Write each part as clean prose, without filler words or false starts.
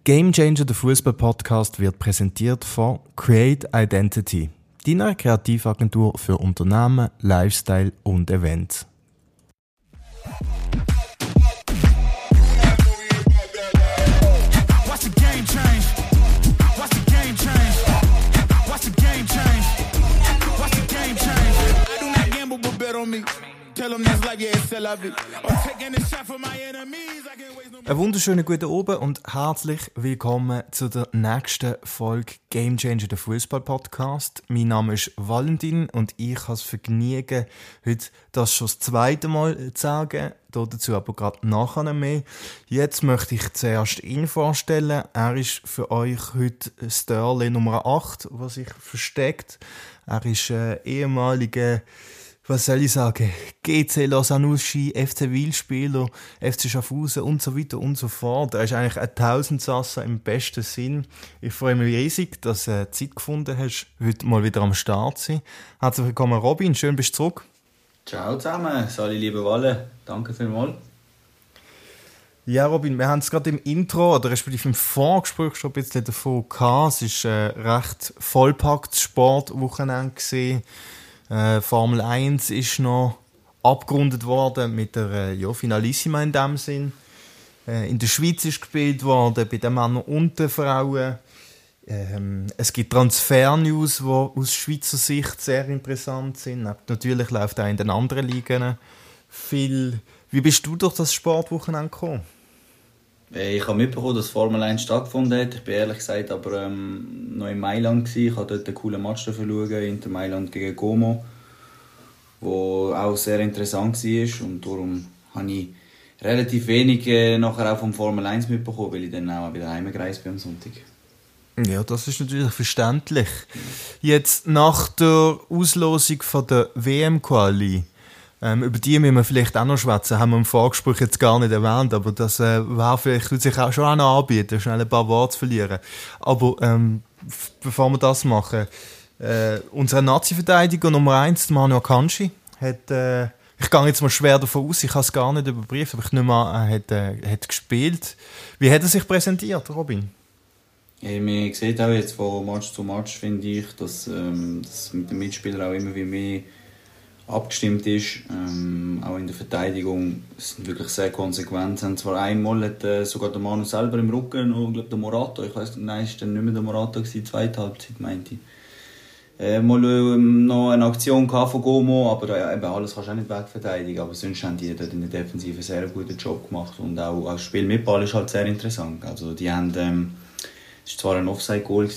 Game Changer, der Fußball-Podcast, wird präsentiert von Create Identity, deiner Kreativagentur für Unternehmen, Lifestyle und Events. Einen wunderschönen guten Abend und herzlich willkommen zu der nächsten Folge Game Changer, der Fußball-Podcast. Mein Name ist Valentin und ich habe das Vergnügen, heute das schon das zweite Mal zu sagen, dazu aber gerade nachher mehr. Jetzt möchte ich zuerst ihn vorstellen. Er ist für euch heute Sterling Nummer 8, was sich versteckt. Er ist ehemaliger, was soll ich sagen, GC Lausanne-Uschi, FC Wil-Spieler, FC Schaffhausen und so weiter und so fort. Er ist eigentlich ein Tausendsasser im besten Sinn. Ich freue mich riesig, dass du Zeit gefunden hast, heute mal wieder am Start zu sein. Herzlich willkommen, Robin, schön bist du zurück. Ciao zusammen, Sali, liebe Walle, danke vielmals. Ja, Robin, wir haben es gerade im Intro, oder respektive im Vorgespräch schon ein bisschen davon gehabt. Es war ein recht vollpacktes Sportwochenende gewesen. Formel 1 ist noch abgerundet worden mit der Finalissima in dem Sinn. In der Schweiz ist gespielt worden, bei den Männern und den Frauen. Es gibt Transfer-News, die aus Schweizer Sicht sehr interessant sind. Natürlich läuft auch in den anderen Ligen viel. Wie bist du durch das Sportwochenende gekommen? Ich habe mitbekommen, dass Formel 1 stattgefunden hat. Ich bin ehrlich gesagt aber noch in Mailand. Ich habe dort einen coolen Match schauen, Inter Mailand gegen Como, wo auch sehr interessant war. Und darum habe ich relativ wenig nachher auch vom Formel 1 mitbekommen, weil ich dann auch wieder heimgereist bin am Sonntag. Ja, das ist natürlich verständlich. Jetzt nach der Auslosung von der WM-Quali, über die müssen wir vielleicht auch noch schwätzen, haben wir im Vorgespräch jetzt gar nicht erwähnt, aber das würde sich auch schon noch anbieten, schnell ein paar Worte zu verlieren. Aber bevor wir das machen, unser Nazi-Verteidiger Nummer 1, Manu Akanji, hat, ich gehe jetzt mal schwer davon aus, ich habe es gar nicht überprüft, aber ich nehme an, er hat gespielt. Wie hat er sich präsentiert, Robin? Ja, man sieht auch jetzt von Match zu Match, finde ich, dass mit den Mitspielern auch immer wie mehr abgestimmt ist, auch in der Verteidigung sind wirklich sehr konsequent. Haben zwar einmal hat sogar der Manu selber im Rücken und ich glaube der Morata, ich weiß nein, ist dann nicht mehr der Morata gewesen, zweite Halbzeit meinte ich. Mal noch eine Aktion von Como, aber eben alles kannst du auch nicht wegverteidigen, aber sonst haben die dort in der Defensive einen sehr guten Job gemacht und auch das Spiel mit Ball ist halt sehr interessant. Also die haben es war zwar ein Offside-Goal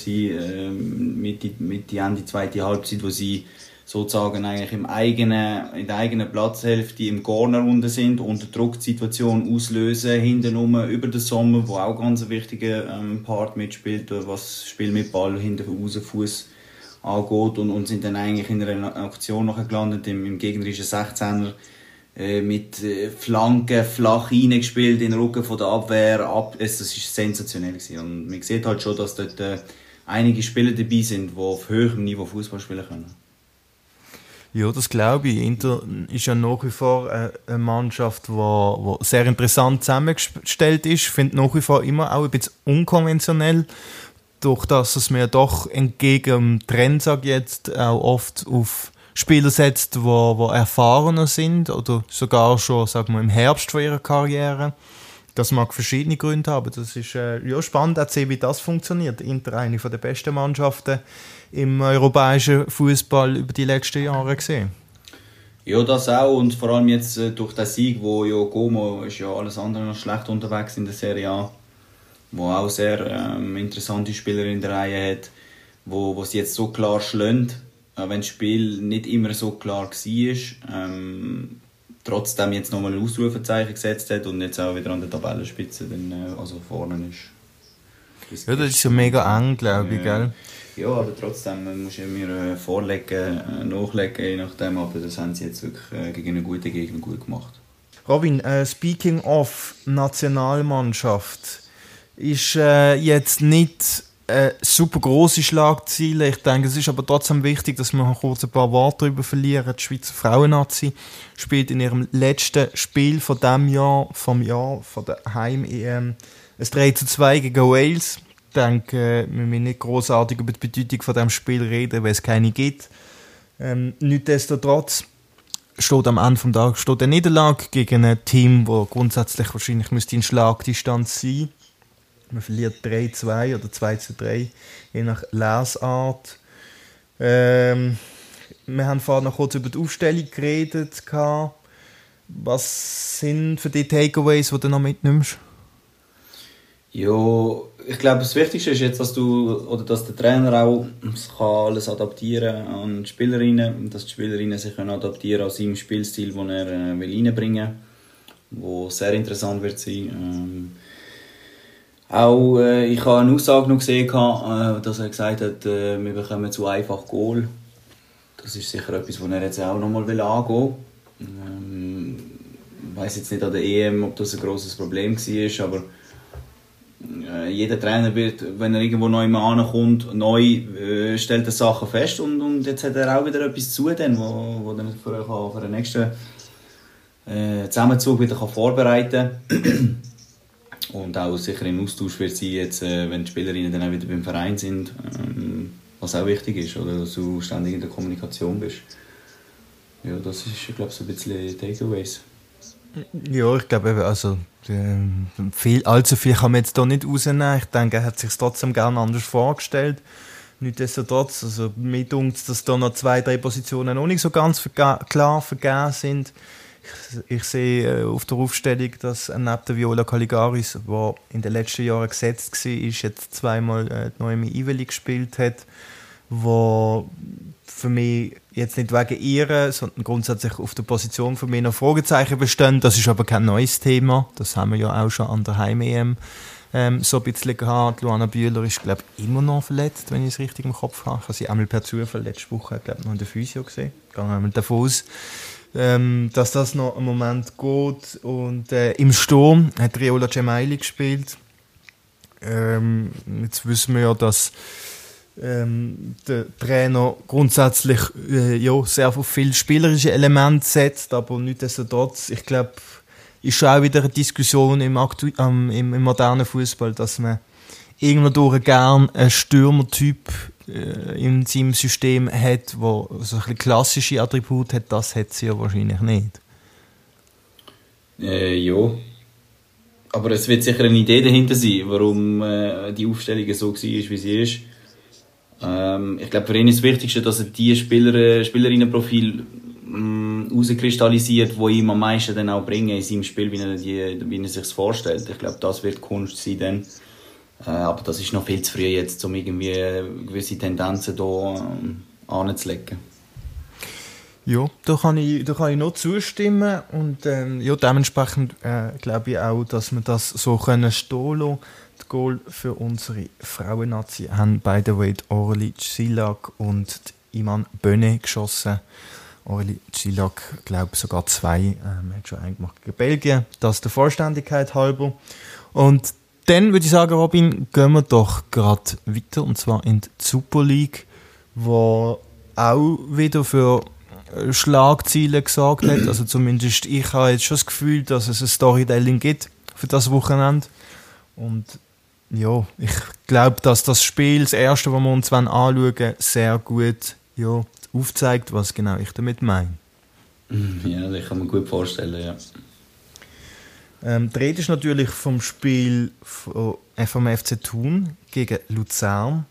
mit die zweite Halbzeit, wo sie sozusagen eigentlich in der eigenen Platzhälfte im Corner unten sind, unter Drucksituation auslösen, hintenrum über den Sommer, wo auch ganz ein wichtiger Part mitspielt, was das Spiel mit Ball hinter Fuß angeht und sind dann eigentlich in einer Aktion nachher gelandet im gegnerischen 16er mit Flanken flach reingespielt in den Rücken von der Abwehr. Das war sensationell gewesen. Und man sieht halt schon, dass dort einige Spieler dabei sind, die auf höherem Niveau Fußball spielen können. Ja, das glaube ich. Inter ist ja nach wie vor eine Mannschaft, die sehr interessant zusammengestellt ist. Ich finde nach wie vor immer auch ein bisschen unkonventionell, durch das es mir doch entgegen dem Trend, sage ich jetzt, auch oft auf Spieler setzt, die erfahrener sind oder sogar schon, sagen wir, im Herbst von ihrer Karriere. Das mag verschiedene Gründe haben. Das ist spannend zu sehen, wie das funktioniert. Inter, eine der besten Mannschaften im europäischen Fußball über die letzten Jahre gesehen. Ja, das auch. Und vor allem jetzt durch den Sieg, wo ja Como ist ja alles andere noch schlecht unterwegs in der Serie A, wo auch sehr interessante Spieler in der Reihe hat, wo sie jetzt so klar schlägt, wenn das Spiel nicht immer so klar war. Trotzdem jetzt nochmal ein Ausrufezeichen gesetzt hat und jetzt auch wieder an der Tabellenspitze also vorne ist. Ja, das ist ja mega eng, glaube ich, gell? Ja, aber trotzdem musst du mir vorlegen, nachlegen, je nachdem, aber das haben sie jetzt wirklich gegen einen guten Gegner gut gemacht. Robin, speaking of Nationalmannschaft, ist jetzt nicht super grosse Schlagziele. Ich denke, es ist aber trotzdem wichtig, dass wir kurz ein paar Worte darüber verlieren. Die Schweizer Frauennazi spielt in ihrem letzten Spiel von diesem Jahr, vom Jahr von der Heim-EM, ein 3:2 gegen Wales. Ich denke, wir müssen nicht grossartig über die Bedeutung von diesem Spiel reden, weil es keine gibt. Nichtsdestotrotz steht am Ende des Tages eine Niederlage gegen ein Team, das grundsätzlich wahrscheinlich in Schlagdistanz sein müsste. Man verliert 3:2 oder 2:3, je nach Lesart. Wir haben vorhin noch kurz über die Aufstellung geredet. Was sind für die Takeaways, die du noch mitnimmst? Ja, ich glaube, das Wichtigste ist jetzt, dass der Trainer auch alles adaptieren kann an die Spielerinnen, dass die Spielerinnen sich adaptieren an seinem Spielstil, den er reinbringen will, wo sehr interessant wird sein. Ich habe eine Aussage noch gesehen, dass er gesagt hat, wir bekommen zu einfach Goal. Das ist sicher etwas, was er jetzt auch noch mal angehen will. Ich weiss jetzt nicht an der EM, ob das ein grosses Problem war, aber jeder Trainer wird, wenn er irgendwo neu ankommt, stellt er Sachen fest und jetzt hat er auch wieder etwas zu, wo dann für den nächsten Zusammenzug wieder vorbereiten kann. Und auch sicher im Austausch wird sein, jetzt, wenn die Spielerinnen dann auch wieder beim Verein sind, was auch wichtig ist, oder dass du ständig in der Kommunikation bist. Ja, das ist, ich glaube, so ein bisschen Takeaways. Ja, ich glaube, also, allzu viel kann man jetzt hier nicht rausnehmen. Ich denke, er hat sich trotzdem gerne anders vorgestellt. Nichtsdestotrotz, also, mir dunkt es, dass da noch 2-3 Positionen noch nicht so ganz klar vergeben sind. Ich sehe auf der Aufstellung, dass neben der Viola Caligaris, die in den letzten Jahren gesetzt war, jetzt zweimal Noemi Iveli gespielt hat, wo für mich jetzt nicht wegen ihr, sondern grundsätzlich auf der Position von mir noch Fragezeichen bestehen. Das ist aber kein neues Thema. Das haben wir ja auch schon an der Heim-EM so ein bisschen gehabt. Luana Bühler ist, glaube ich, immer noch verletzt, wenn ich es richtig im Kopf habe. Ich habe sie einmal per Zufall letzte Woche, glaube ich, noch in der Physio gesehen. Ich gehe einmal davon aus, dass das noch einen Moment geht. Und im Sturm hat Riola Cemaili gespielt. Jetzt wissen wir ja, dass der Trainer grundsätzlich sehr auf viele spielerische Elemente setzt, aber nichtsdestotrotz, ich glaube, ist schon auch wieder eine Diskussion im modernen Fußball, dass man irgendwo gerne einen Stürmertyp in seinem System hat, der so ein bisschen klassische Attribute hat. Das hat sie ja wahrscheinlich nicht. Ja. Aber es wird sicher eine Idee dahinter sein, warum die Aufstellung so war, wie sie ist. Ich glaube, für ihn ist das Wichtigste, dass er die Spielerinnenprofil herauskristallisiert, die ihm am meisten dann auch bringen in seinem Spiel, wie er sich es vorstellt. Ich glaube, das wird Kunst sein dann. Aber das ist noch viel zu früh jetzt, um irgendwie gewisse Tendenzen hier anzulegen. Ja, da kann ich noch zustimmen und dementsprechend glaube ich auch, dass wir das so stehen lassen. Das Goal für unsere Frauennazi haben by the way Aurélie Czillac und Iman Böne geschossen. Aurélie Czillac, glaube ich, sogar 2. Hat schon einen gemacht gegen Belgien. Das der Vollständigkeit halber. Und dann würde ich sagen, Robin, gehen wir doch gerade weiter, und zwar in die Super League, wo auch wieder für Schlagziele gesorgt hat. Also zumindest ich habe jetzt schon das Gefühl, dass es ein Storytelling gibt für das Wochenende. Und ja, ich glaube, dass das Spiel, das erste, das wir uns anschauen, sehr gut aufzeigt, was genau ich damit meine. Ja, das kann man gut vorstellen, ja. Die Rede ist natürlich vom Spiel vom FC Thun gegen Luzern.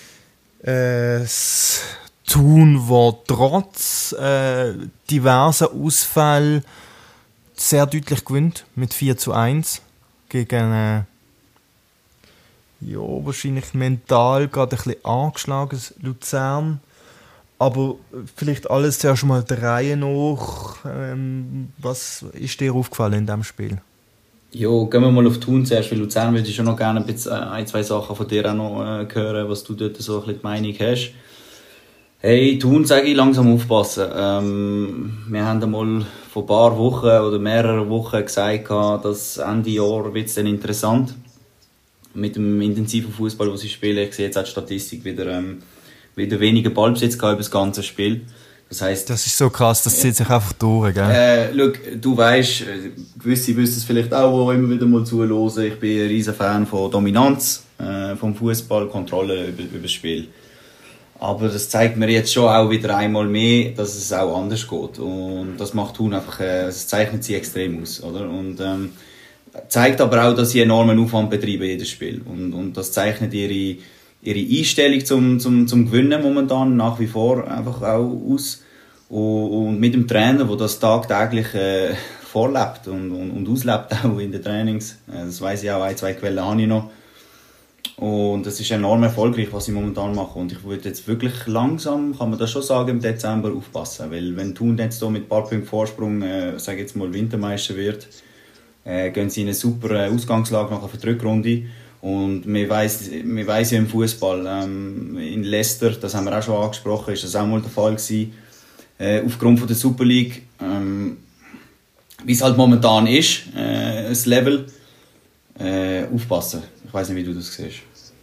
Thun, war trotz diverser Ausfälle sehr deutlich gewinnt, mit 4:1 gegen wahrscheinlich mental gerade ein bisschen angeschlagenes Luzern. Aber vielleicht alles zuerst mal der Reihe nach. Was ist dir aufgefallen in diesem Spiel? Ja, gehen wir mal auf Thun zuerst, weil Luzern würde ich schon noch gerne ein, zwei Sachen von dir auch noch hören, was du dort so ein bisschen die Meinung hast. Hey, Thun, sage ich, langsam aufpassen. Wir haben einmal vor ein paar Wochen oder mehreren Wochen gesagt, dass Ende Jahr wird es dann interessant mit dem intensiven Fußball, den sie spielen. Ich sehe jetzt auch die Statistik wieder weniger Ballbesitz über das ganze Spiel. Das heisst, das ist so krass, das zieht sich einfach durch, gell? Schau, du weisst, gewisse wissen es vielleicht auch, die immer wieder mal zuhören, ich bin ein riesen Fan von Dominanz, vom Fußball, Kontrolle über das Spiel. Aber das zeigt mir jetzt schon auch wieder einmal mehr, dass es auch anders geht. Und das macht Thun einfach, es zeichnet sie extrem aus, oder? Und zeigt aber auch, dass sie enormen Aufwand betreiben, jedes Spiel. Und das zeichnet ihre Einstellung zum Gewinnen momentan nach wie vor einfach auch aus. Und mit dem Trainer, der das tagtäglich vorlebt und auslebt, auch in den Trainings. Das weiss ich auch, 1-2 Quellen habe ich noch. Und es ist enorm erfolgreich, was ich momentan mache. Und ich würde jetzt wirklich langsam, kann man das schon sagen, im Dezember aufpassen. Weil wenn Thun jetzt hier mit ein paar Punkten Vorsprung, sage jetzt mal, Wintermeister wird, gehen sie in eine super Ausgangslage nach der Rückrunde. Und man weiss ja im Fußball, in Leicester, das haben wir auch schon angesprochen, ist das auch mal der Fall gewesen. Aufgrund von der Super League, wie es halt momentan ist, das Level, aufpassen. Ich weiss nicht, wie du das siehst.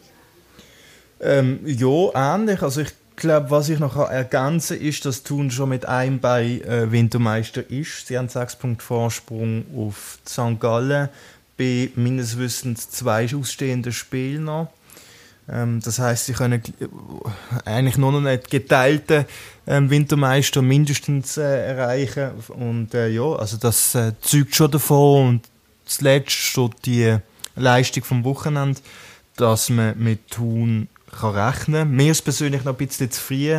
Ja, ähnlich. Also ich glaube, was ich noch ergänzen kann, ist, dass Thun schon mit einem bei Wintermeister ist. Sie haben 6 Punkte Vorsprung auf St. Gallen bei meines Wissens 2 ausstehenden Spielen noch. Das heisst, sie können eigentlich nur noch nicht geteilten Wintermeister mindestens erreichen. Und ja, also das zeugt schon davon. Und zuletzt steht die Leistung vom Wochenende, dass man mit Thun kann rechnen kann. Mir ist persönlich noch ein bisschen zu früh,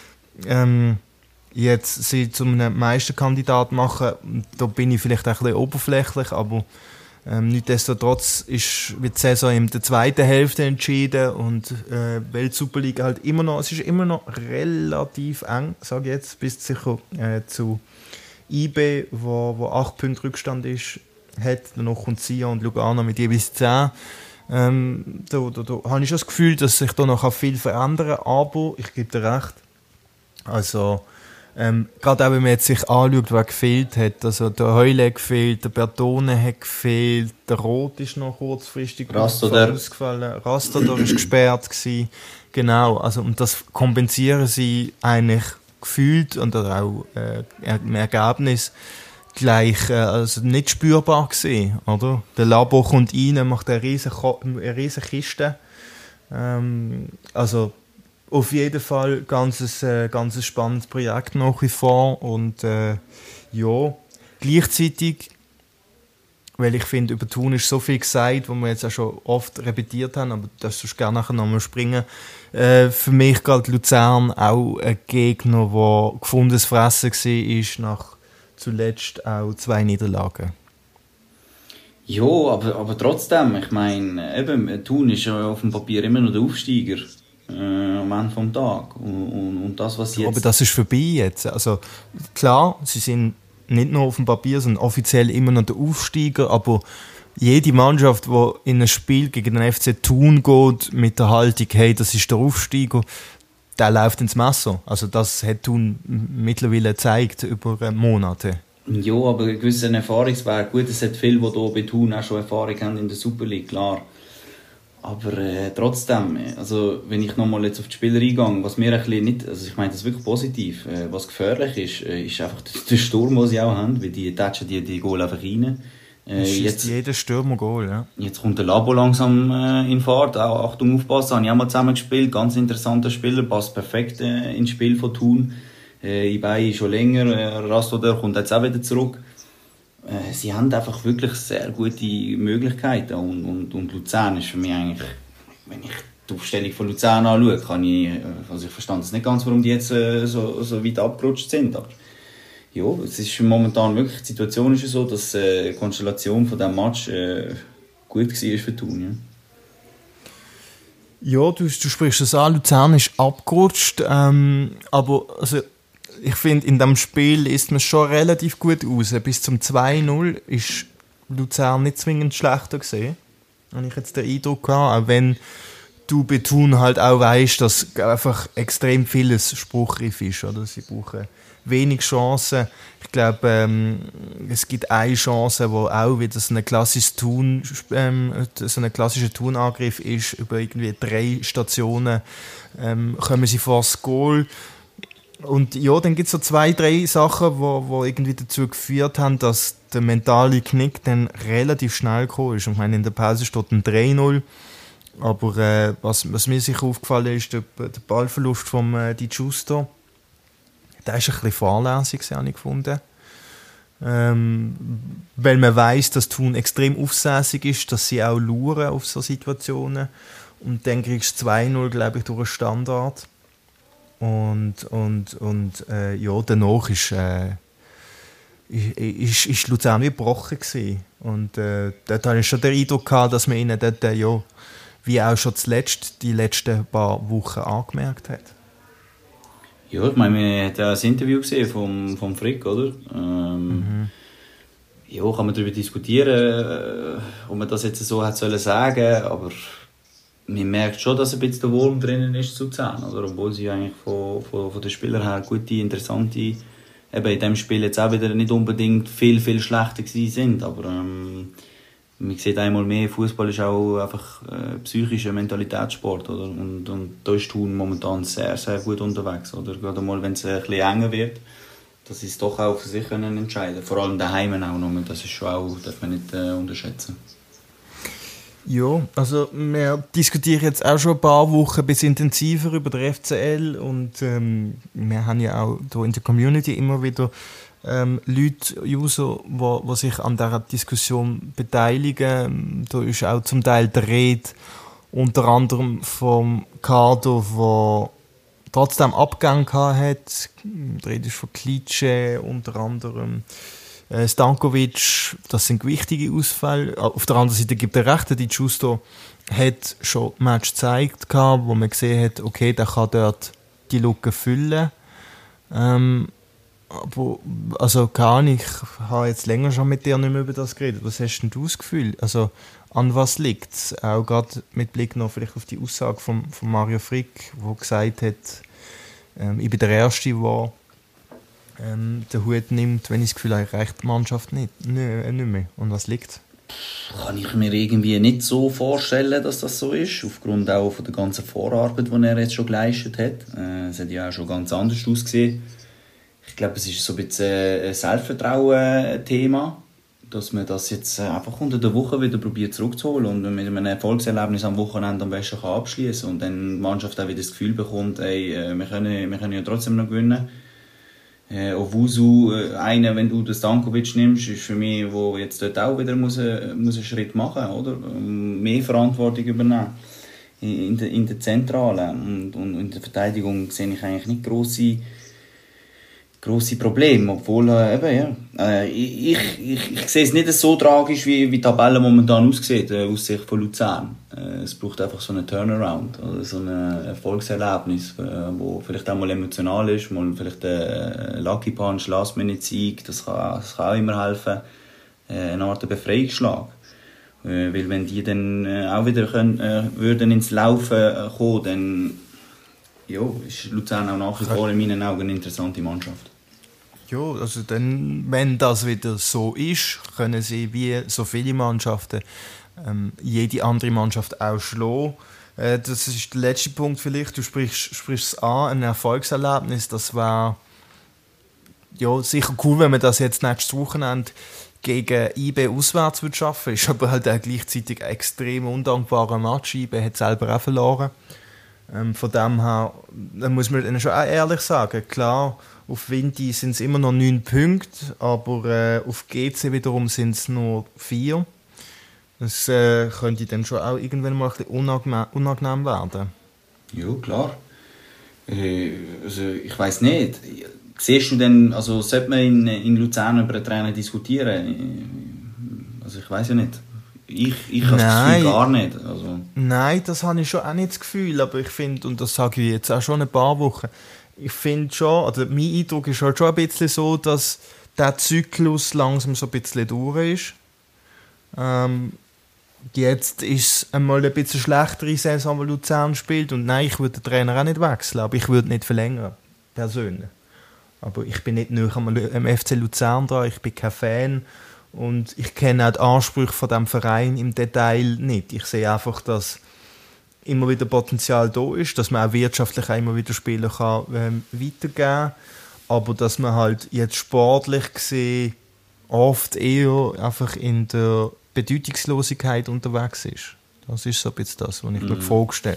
jetzt sie zu einem Meisterkandidat machen. Da bin ich vielleicht ein bisschen oberflächlich, aber nichtsdestotrotz wird die Saison in der zweiten Hälfte entschieden und weil die Superliga halt es ist immer noch relativ eng, sage ich jetzt, bis sicher zu IB, wo 8 Punkte Rückstand ist, hat. Danach kommt Sion und Lugano mit jeweils 10. Da habe ich schon das Gefühl, dass sich da noch viel verändern kann, aber ich gebe dir recht. Also, gerade auch wenn man jetzt sich anschaut, wer gefehlt hat. Also, der Heule hat gefehlt, der Bertone hat gefehlt, der Roth ist noch kurzfristig ausgefallen. Rastoder war gesperrt gewesen. Genau, also, und das kompensieren sie eigentlich gefühlt und auch im Ergebnis gleich also nicht spürbar gesehen, oder? Der Labo kommt rein, macht eine riesen Kiste. Also auf jeden Fall ganz spannendes Projekt nach wie vor und ja, gleichzeitig, weil ich finde, über Thun ist so viel gesagt, was wir jetzt auch schon oft repetiert haben, aber das sollst du gerne nachher nochmal springen. Für mich galt Luzern auch ein Gegner, der gefundenes Fressen war, nach zuletzt auch 2 Niederlagen. Ja, aber trotzdem, ich meine, eben, Thun ist ja auf dem Papier immer noch der Aufsteiger am Ende des Tages. Und das, was jetzt... Aber das ist vorbei jetzt. Also klar, sie sind nicht nur auf dem Papier, sondern offiziell immer noch der Aufsteiger, aber jede Mannschaft, die in ein Spiel gegen den FC Thun geht, mit der Haltung, hey, das ist der Aufsteiger, der läuft ins Messer. Also das hat Thun mittlerweile gezeigt über Monate. Ja, aber ein gewisser Erfahrungswert. Gut, es hat viele, die hier bei Thun auch schon Erfahrung haben in der Super League, klar. Aber trotzdem, also wenn ich nochmal jetzt auf die Spieler eingehe, was mir ein bisschen nicht, also ich meine das ist wirklich positiv, was gefährlich ist einfach der Sturm, den sie auch haben, weil die touchen die Goal einfach rein. Jetzt jeder Stürmer Goal, ja. Jetzt kommt der Labo langsam in Fahrt, auch Achtung aufpassen, habe ich auch mal zusammen gespielt, ganz interessanter Spieler, passt perfekt ins Spiel von Thun. Ibai schon länger, Rastoder kommt jetzt auch wieder zurück. Sie haben einfach wirklich sehr gute Möglichkeiten und Luzern ist für mich eigentlich, wenn ich die Aufstellung von Luzern anschaue, ich verstand es nicht ganz, warum die jetzt so weit abgerutscht sind, aber ja, es ist momentan wirklich, die Situation ist so, dass die Konstellation von diesem Match gut war für Thun. Ja, du sprichst es an, Luzern ist abgerutscht, aber also, ich finde, in diesem Spiel ist man schon relativ gut raus. Bis zum 2-0 ist Luzern nicht zwingend schlechter gesehen. Habe ich jetzt den Eindruck gehabt, auch wenn du bei Thun halt auch weißt, dass einfach extrem vieles spruchreif ist. Oder? Sie brauchen wenig Chancen. Ich glaube, es gibt eine Chance, wo auch wieder so ein klassischer Thun-Angriff ist. Über irgendwie 3 Stationen kommen sie vor das Goal. Und ja, dann gibt es so 2, 3 Sachen, wo irgendwie dazu geführt haben, dass der mentale Knick dann relativ schnell gekommen ist. Ich meine, in der Pause steht ein 3-0. Aber was mir sicher aufgefallen ist, der Ballverlust von Di Giusto, der ist ein bisschen fahrlässig, habe ich gefunden. Weil man weiss, dass Thun extrem aufsässig ist, dass sie auch schauen auf so Situationen. Und dann kriegst du 2-0, glaube ich, durch einen Standard. Und ja, danach ist Luzern wie gebrochen gewesen. Und dort hatte ich schon den Eindruck gehabt, dass man ihnen dort, ja, wie auch schon zuletzt die letzten paar Wochen angemerkt hat. Ja, ich meine, man hat ja ein Interview gesehen vom Frick, oder? Ja, kann man darüber diskutieren, ob man das jetzt so hat sollen sagen, aber man merkt schon, dass ein bisschen der Wurm drinnen ist zu Luzern, oder? Obwohl sie eigentlich von den Spielern her gute, interessante, eben in diesem Spiel jetzt auch wieder nicht unbedingt viel schlechter gewesen sind, aber man sieht einmal mehr, Fußball ist auch einfach psychischer Mentalitätssport, oder? Und da ist Thun momentan sehr, sehr gut unterwegs, oder? Gerade mal, wenn es ein bisschen enger wird, dass sie es doch auch für sich können entscheiden. Vor allem daheim auch noch, das ist schon auch, darf man nicht unterschätzen. Ja, also wir diskutieren jetzt auch schon ein paar Wochen bis intensiver über den FCL und wir haben ja auch hier in der Community immer wieder Leute, User, die sich an dieser Diskussion beteiligen. Da ist auch zum Teil die Rede unter anderem vom Kader, der trotzdem Abgang hat. Die Rede ist von Klitsche, unter anderem Stankovic. Das sind wichtige Ausfälle. Auf der anderen Seite gibt er recht, die Giusto hat schon ein Match gezeigt, wo man gesehen hat, okay, der kann dort die Lücke füllen. Aber, also gar nicht, ich habe jetzt länger schon mit dir nicht mehr über das geredet. Was hast denn du das Gefühl? Also, an was liegt es? Auch gerade mit Blick noch vielleicht auf die Aussage von Mario Frick, der gesagt hat, ich bin der Erste, der den Hut nimmt, wenn ich das Gefühl habe, ich reicht die Mannschaft nicht mehr. Und was liegt? Kann ich mir irgendwie nicht so vorstellen, dass das so ist, aufgrund auch von der ganzen Vorarbeit, die er jetzt schon geleistet hat. Es hat ja auch schon ganz anders ausgesehen. Ich glaube, es ist so ein bisschen ein Selbstvertrauen-Thema, dass man das jetzt einfach unter der Woche wieder probiert zurückzuholen und mit einem Erfolgserlebnis am Wochenende am besten abschließen und dann die Mannschaft auch wieder das Gefühl bekommt, ey, wir können ja trotzdem noch gewinnen. Owusu, einer, wenn du den Stankovic nimmst, ist für mich, wo jetzt dort auch wieder muss einen Schritt machen, oder? Mehr Verantwortung übernehmen in der Zentrale und in der Verteidigung sehe ich eigentlich nicht grosse Probleme, obwohl ich sehe es nicht so tragisch, wie die Tabelle momentan aussieht, aus Sicht von Luzern. Es braucht einfach so einen Turnaround, oder so ein Erfolgserlebnis, wo vielleicht auch mal emotional ist, mal vielleicht ein Lucky Punch, Last-Minute-Sieg, das kann auch immer helfen, eine Art Befreiungsschlag. Weil wenn die dann auch wieder würden ins Laufen kommen, dann ja, ist Luzern auch nach wie vor in meinen Augen eine interessante Mannschaft. Ja, also dann, wenn das wieder so ist, können sie wie so viele Mannschaften jede andere Mannschaft auch schlagen. Das ist der letzte Punkt vielleicht. Du sprichst es an, ein Erfolgserlebnis. Das war ja sicher cool, wenn man das jetzt nächstes Wochenende gegen IB auswärts schaffen würde. Ist aber halt auch gleichzeitig ein extrem undankbarer Match. IB hat selber auch verloren. Von dem her, da muss man dann schon auch ehrlich sagen, klar, auf Winti sind es immer noch 9 Punkte, aber auf GC wiederum sind es nur 4. Das könnte dann schon auch irgendwann mal ein bisschen unangenehm werden. Ja, klar. Also, ich weiss nicht. Siehst du denn, also sollte man in Luzern über einen Trainer diskutieren? Also ich weiss ja nicht. Ich habe das Gefühl gar nicht. Also. Nein, das habe ich schon auch nicht das Gefühl, aber ich finde, und das sage ich jetzt auch schon ein paar Wochen, ich finde schon, also mein Eindruck ist halt schon ein bisschen so, dass der Zyklus langsam so ein bisschen durch ist. Jetzt ist es einmal ein bisschen schlechtere Saison, die Luzern spielt, und nein, ich würde den Trainer auch nicht wechseln, aber ich würde nicht verlängern, persönlich. Aber ich bin nicht näher am FC Luzern dran, ich bin kein Fan. Und ich kenne auch die Ansprüche von diesem Verein im Detail nicht. Ich sehe einfach, dass immer wieder Potenzial da ist, dass man auch wirtschaftlich auch immer wieder Spieler kann, weitergeben kann, aber dass man halt jetzt sportlich gesehen oft eher einfach in der Bedeutungslosigkeit unterwegs ist. Das ist so ein bisschen das, was ich mir vorstelle.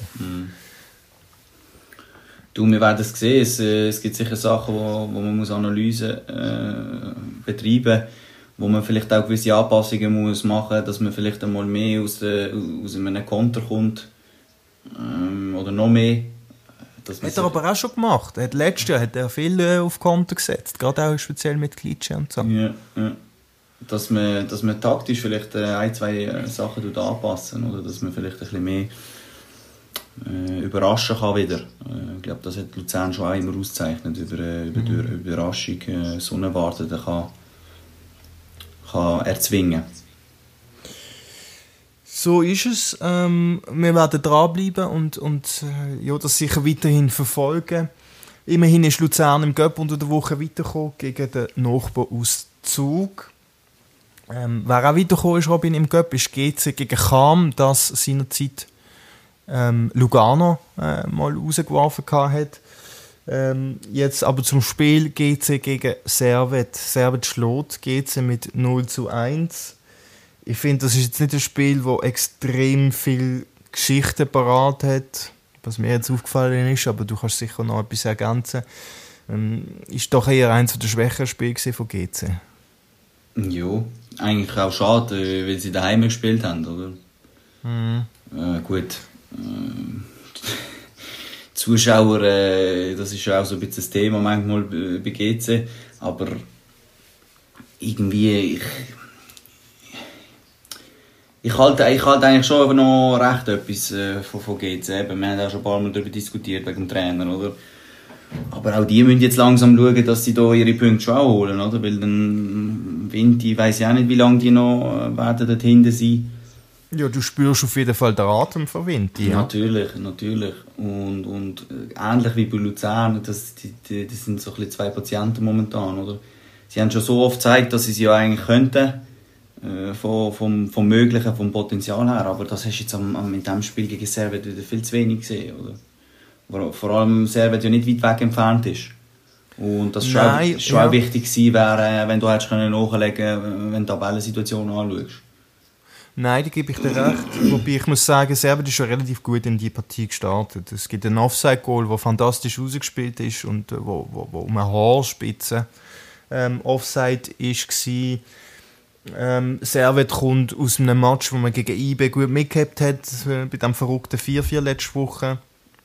Du, wir werden es sehen. Es gibt sicher Sachen, wo man muss Analyse betreiben muss, wo man vielleicht auch gewisse Anpassungen muss machen muss, dass man vielleicht einmal mehr aus einem Konter kommt oder noch mehr. Hat er aber auch schon gemacht. Letztes Jahr hat er viel auf Konter gesetzt, gerade auch speziell mit Klitsche und so. Ja. Dass man taktisch vielleicht ein, zwei Sachen anpassen oder dass man vielleicht ein bisschen mehr überraschen kann wieder. Ich glaube, das hat Luzern schon auch immer ausgezeichnet, über Überraschung so unerwartete kann erzwingen. So ist es. Wir werden dranbleiben und das sicher weiterhin verfolgen. Immerhin ist Luzern im Cup unter der Woche weitergekommen gegen den Nachbar aus Zug. Wer auch weitergekommen ist, Robin, im Cup, ist GC gegen Cham, das seinerzeit Lugano mal rausgeworfen hat. Jetzt aber zum Spiel GC gegen Servet. Servet schlägt GC mit 0:1. Ich finde, das ist jetzt nicht ein Spiel, das extrem viel Geschichte parat hat, was mir jetzt aufgefallen ist, aber du kannst sicher noch etwas ergänzen. Ist doch eher eines der schwächeren Spiele von GC. Ja, eigentlich auch schade, weil sie daheim gespielt haben, oder? Gut. Zuschauer, das ist ja auch so ein bisschen das Thema manchmal bei GC, aber irgendwie ich halte eigentlich schon noch recht etwas von GC. Wir haben auch schon ein paar Mal darüber diskutiert wegen dem Trainer, oder? Aber auch die müssen jetzt langsam schauen, dass sie da ihre Punkte schon auch holen, oder? Weil dann Vinti, weiss ich auch nicht, wie lange die noch werden dort hinten sein. Ja, du spürst auf jeden Fall den Atem von Vinti. Ja? Natürlich. Und ähnlich wie bei Luzern, das sind so ein bisschen zwei Patienten momentan, oder? Sie haben schon so oft gezeigt, dass sie es ja eigentlich könnten, vom Möglichen, vom Potenzial her, aber das hast du jetzt mit diesem Spiel gegen Servet wieder viel zu wenig gesehen, oder? Vor allem Servet ja nicht weit weg entfernt ist. Und das schon auch wichtig gewesen wäre, wenn du hättest nachlegen können, wenn du die Tabellensituation anschaust. Nein, da gebe ich dir recht. Wobei ich muss sagen, Servet ist schon relativ gut in die Partie gestartet. Es gibt einen Offside-Goal, der fantastisch rausgespielt ist und wo um eine Haarspitze Offside war. Servet kommt aus einem Match, wo man gegen IB gut mitgehabt hat, bei dem verrückten 4-4 letzte Woche.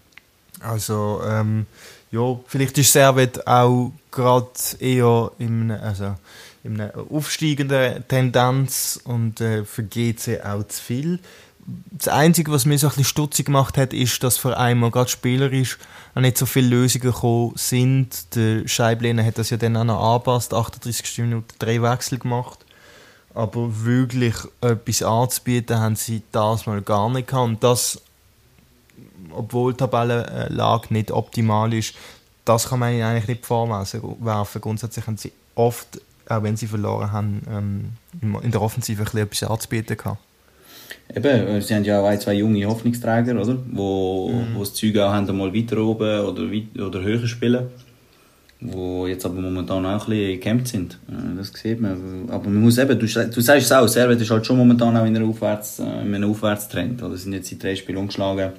Also, vielleicht ist Servet auch gerade eher in einer aufsteigenden Tendenz und für GC auch zu viel. Das Einzige, was mir so ein bisschen stutzig gemacht hat, ist, dass vor einmal gerade spielerisch nicht so viele Lösungen gekommen sind. Der Scheiblehner hat das ja dann auch noch angepasst, 38 Minuten 3 Wechsel gemacht. Aber wirklich etwas anzubieten, haben sie das mal gar nicht gehabt. Und das, obwohl die Tabellenlage nicht optimal ist, das kann man ihnen eigentlich nicht vorwerfen. Grundsätzlich haben sie oft, auch wenn sie verloren haben, in der Offensive etwas anzubieten gehabt. Eben, sie haben ja auch ein, zwei junge Hoffnungsträger, oder? Wo das Zeug auch haben, mal weiter oben oder höher spielen. Die jetzt aber momentan auch ein bisschen gekämpft sind. Das sieht man. Aber man muss eben, du sagst es auch, Servet ist halt schon momentan auch in einem Aufwärtstrend. Oder sind jetzt die 3 Spiele umgeschlagen.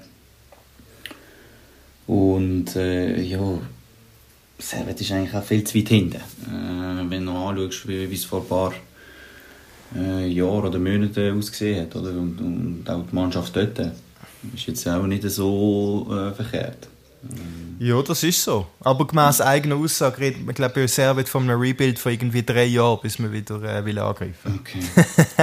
Und Servet ist eigentlich auch viel zu weit hinten. Wenn du noch anschaust, wie es vor ein paar Jahren oder Monaten ausgesehen hat. Oder? Und auch die Mannschaft dort ist jetzt auch nicht so verkehrt. Ja, das ist so. Aber gemäss eigener Aussage redet man, glaube ich, Servet von einem Rebuild von irgendwie 3 Jahren, bis man wieder will angreifen. Okay.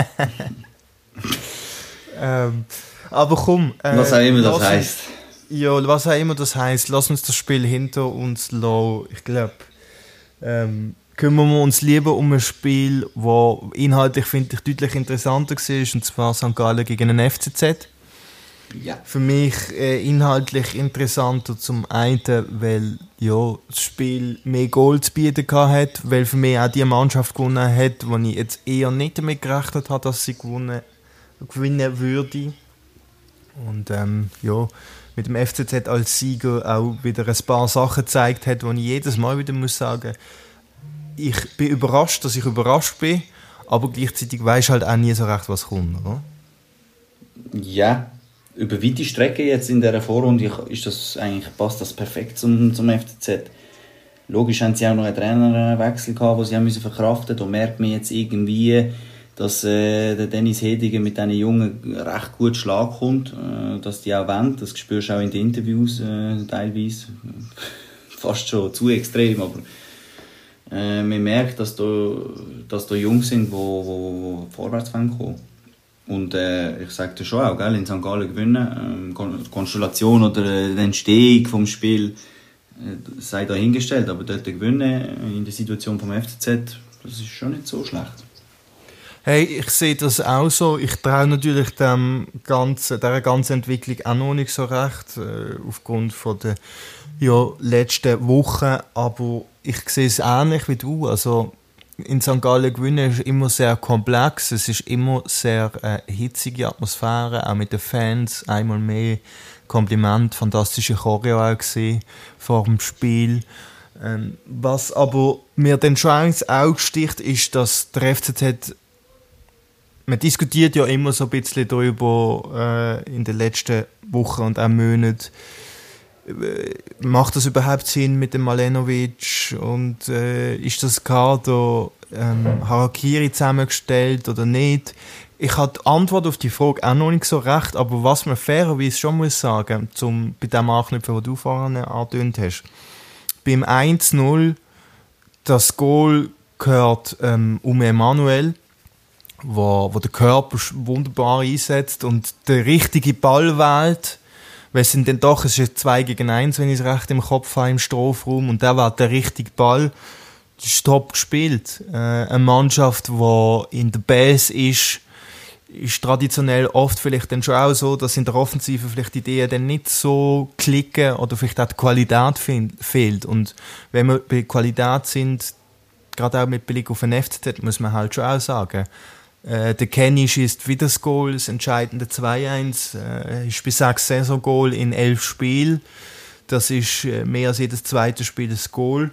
Aber komm. Was auch immer das heisst. Ja, was auch immer das heisst, lass uns das Spiel hinter uns lassen. Ich glaube, kümmern wir uns lieber um ein Spiel, das inhaltlich, finde ich, deutlich interessanter war, und zwar St. Gallen gegen den FCZ. Ja. Für mich inhaltlich interessanter zum einen, weil das Spiel mehr Goal zu bieten hat, weil für mich auch die Mannschaft gewonnen hat, wo ich jetzt eher nicht damit gerechnet habe, dass sie gewinnen würde. Und ja, mit dem FCZ als Sieger auch wieder ein paar Sachen gezeigt hat, wo ich jedes Mal wieder muss sagen, ich bin überrascht, dass ich überrascht bin, aber gleichzeitig weisst halt auch nie so recht, was kommt, oder? Ja, über weite Strecke jetzt in dieser Vorrunde passt das perfekt zum FCZ. Logisch haben sie auch noch einen Trainerwechsel gehabt, den sie haben verkraften mussten. Da merkt man jetzt irgendwie, dass der Dennis Hediger mit diesen Jungen recht gut Schlag kommt, dass die auch wollen. Das spürst du auch in den Interviews teilweise. Fast schon zu extrem, aber man merkt, dass da Jungs sind, die vorwärts kommen. Und ich sage dir schon auch, gell, in St. Gallen gewinnen, die Konstellation oder die Entstehung vom Spiel sei dahingestellt, aber dort gewinnen in der Situation vom FCZ, das ist schon nicht so schlecht. Hey, ich sehe das auch so. Ich traue natürlich dieser ganzen Entwicklung auch noch nicht so recht, aufgrund von der letzten Wochen, aber ich sehe es ähnlich wie du. Also in St. Gallen gewinnen ist immer sehr komplex, es ist immer sehr hitzige Atmosphäre, auch mit den Fans, einmal mehr Kompliment, fantastische Choreo auch gesehen vor dem Spiel. Was aber mir dann schon ins Auge sticht, ist, dass der FCZ, man diskutiert ja immer so ein bisschen darüber in den letzten Wochen und auch Monaten, macht das überhaupt Sinn mit dem Malenovic und ist das Kader Harakiri zusammengestellt oder nicht? Ich habe die Antwort auf die Frage auch noch nicht so recht, aber was man fairerweise schon muss sagen, bei dem Anknüpfen, was du vorhin angetönt hast, beim 1-0, das Goal gehört Emanuel, wo der Körper wunderbar einsetzt und den richtigen Ball wählt. Weil es sind dann doch, es ist 2 gegen 1, wenn ich es recht im Kopf habe, im Strafraum, und der war der richtige Ball. Das ist top gespielt. Eine Mannschaft, die in der Base ist traditionell oft vielleicht dann schon auch so, dass in der Offensive vielleicht die Ideen dann nicht so klicken oder vielleicht auch die Qualität fehlt. Und wenn wir bei Qualität sind, gerade auch mit Blick auf den FCZ, muss man halt schon auch sagen, der Kenny schießt wieder das Goal, das entscheidende 2-1, ist bis 6 Saison-Goal in 11 Spielen. Das ist mehr als jedes zweite Spiel ein Goal.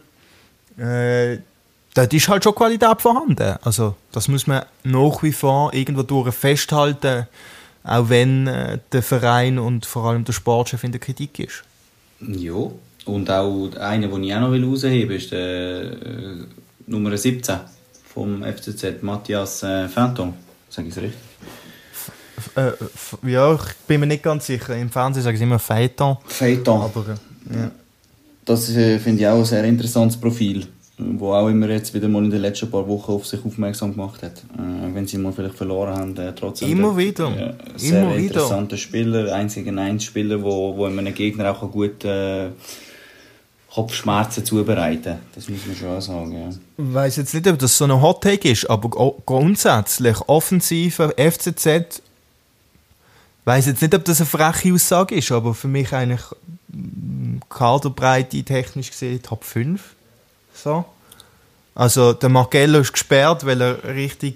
Da ist halt schon Qualität vorhanden. Also, das muss man nach wie vor irgendwo durch festhalten, auch wenn der Verein und vor allem der Sportchef in der Kritik ist. Ja, und auch einer, den ich auch noch herausheben will, ist der Nummer 17 vom FCZ, Matthias Phantom. Sage ich es richtig? Ja, ich bin mir nicht ganz sicher. Im Fernsehen sagen sie immer Phaeton. Aber, ja. Das finde ich auch ein sehr interessantes Profil, wo auch immer jetzt wieder mal in den letzten paar Wochen auf sich aufmerksam gemacht hat. Wenn sie mal vielleicht verloren haben, trotzdem. Immer wieder. Sehr interessanter Spieler, 1-gegen-1 Spieler, wo einem Gegner auch gut Kopfschmerzen zubereiten. Das muss man schon auch sagen. Ja. Ich weiss jetzt nicht, ob das so ein Hot-Take ist, aber grundsätzlich offensiver FCZ, ich weiss jetzt nicht, ob das eine freche Aussage ist, aber für mich eigentlich Kaderbreite technisch gesehen Top 5. So. Also der Marcello ist gesperrt, weil er richtig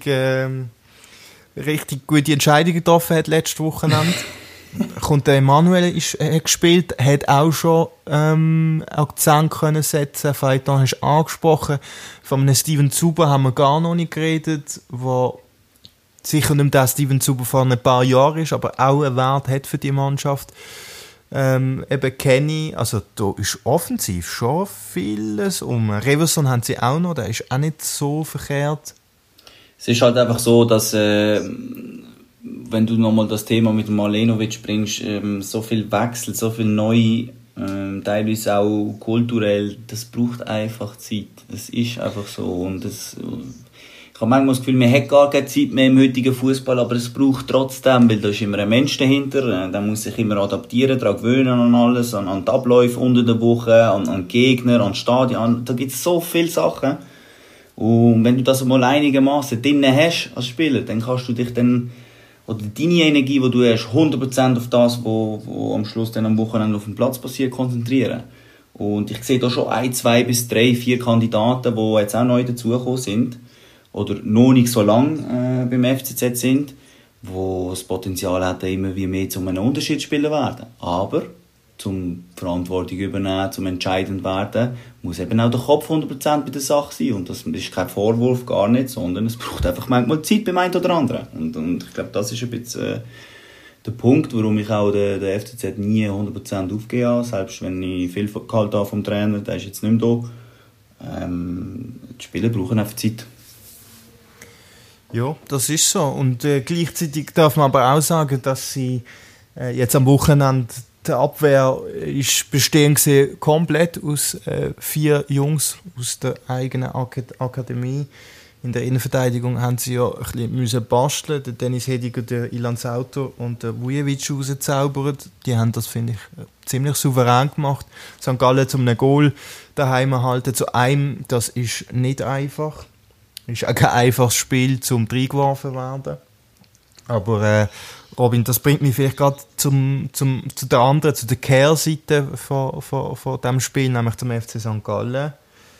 gute Entscheidungen getroffen hat letztes Wochenende. Kommt der Emanuel hat gespielt, hat auch schon Akzent können setzen. Phaeton hast du angesprochen. Von einem Steven Zuber haben wir gar noch nicht geredet, wo sicher nicht der Steven Zuber vor ein paar Jahren ist, aber auch einen Wert hat für die Mannschaft. Eben Kenny, also da ist offensiv schon vieles Reverson haben sie auch noch, der ist auch nicht so verkehrt. Es ist halt einfach so, dass wenn du nochmal das Thema mit Malenovic bringst, so viel Wechsel, so viel neu, teilweise auch kulturell, das braucht einfach Zeit. Das ist einfach so. Und ich habe manchmal das Gefühl, man hat gar keine Zeit mehr im heutigen Fußball, aber es braucht trotzdem, weil da ist immer ein Mensch dahinter, der muss sich immer adaptieren, daran gewöhnen an alles, an die Abläufe unter der Woche, an Gegner, an Stadion, da gibt es so viele Sachen. Und wenn du das mal einigermaßen drin hast als Spieler, dann kannst du dich dann, oder deine Energie, die du hast, 100% auf das, was am Schluss dann am Wochenende auf dem Platz passiert, konzentrieren. Und ich sehe da schon 1, 2 bis 3, 4 Kandidaten, die jetzt auch neu dazugekommen sind, oder noch nicht so lange beim FCZ sind, wo das Potenzial hat, immer wie mehr zu einem Unterschiedsspieler werden. Aber zum Verantwortung übernehmen, zum entscheidend werden, muss eben auch der Kopf 100% bei der Sache sein. Und das ist kein Vorwurf, gar nicht, sondern es braucht einfach manchmal Zeit beim einen oder anderen. Und ich glaube, das ist ein bisschen der Punkt, warum ich auch der FCZ nie 100% aufgegeben habe. Selbst wenn ich viel gehalten habe vom Trainer, der ist jetzt nicht mehr da. Die Spieler brauchen einfach Zeit. Ja, das ist so. Und gleichzeitig darf man aber auch sagen, dass sie jetzt am Wochenende die Abwehr ist bestehen gewesen, komplett aus 4 Jungs aus der eigenen Akademie. In der Innenverteidigung haben sie ja ein bisschen basteln. Der Dennis Hediger, der Ilan Sauter und der Vujovic rausgezaubert. Die haben das, finde ich, ziemlich souverän gemacht. St. Gallen zum einem Goal daheim erhalten. Zu einem, das ist nicht einfach. Ist auch kein einfaches Spiel, zum reingeworfen werden. Aber Robin, das bringt mich vielleicht gerade zu der anderen, zu der Kehrseite von diesem Spiel, nämlich zum FC St. Gallen.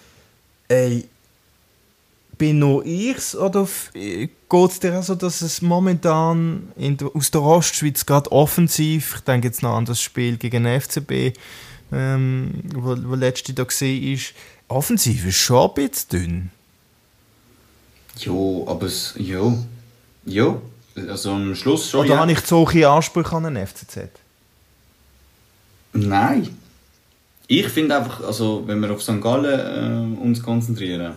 Bin nur ich's oder geht es dir auch so, dass es momentan aus der Ostschweiz gerade offensiv, ich denke jetzt noch an das Spiel gegen den FCB, wo letzte da war, offensiv ist schon ein bisschen dünn. Ja, aber ja. Also am Schluss schon. Oder habe ich solche Ansprüche an den FCZ? Nein. Ich finde einfach, also wenn wir auf St. Gallen uns konzentrieren,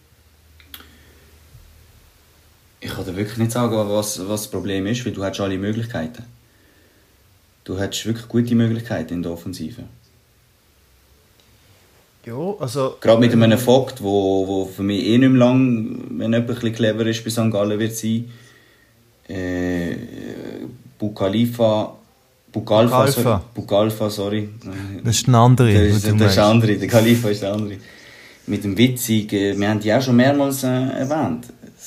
ich kann dir wirklich nicht sagen, was das Problem ist, weil du hast alle Möglichkeiten. Du hast wirklich gute Möglichkeiten in der Offensive. Ja, also... Gerade mit einem Vogt, wo für mich nicht mehr lang, wenn jemand ein bisschen clever ist, bei St. Gallen wird sein. Bukalfa, sorry. Das ist ein anderer. Das ist der andere, der Khalifa ist der andere. Mit dem Witzig, wir haben die auch schon mehrmals erwähnt.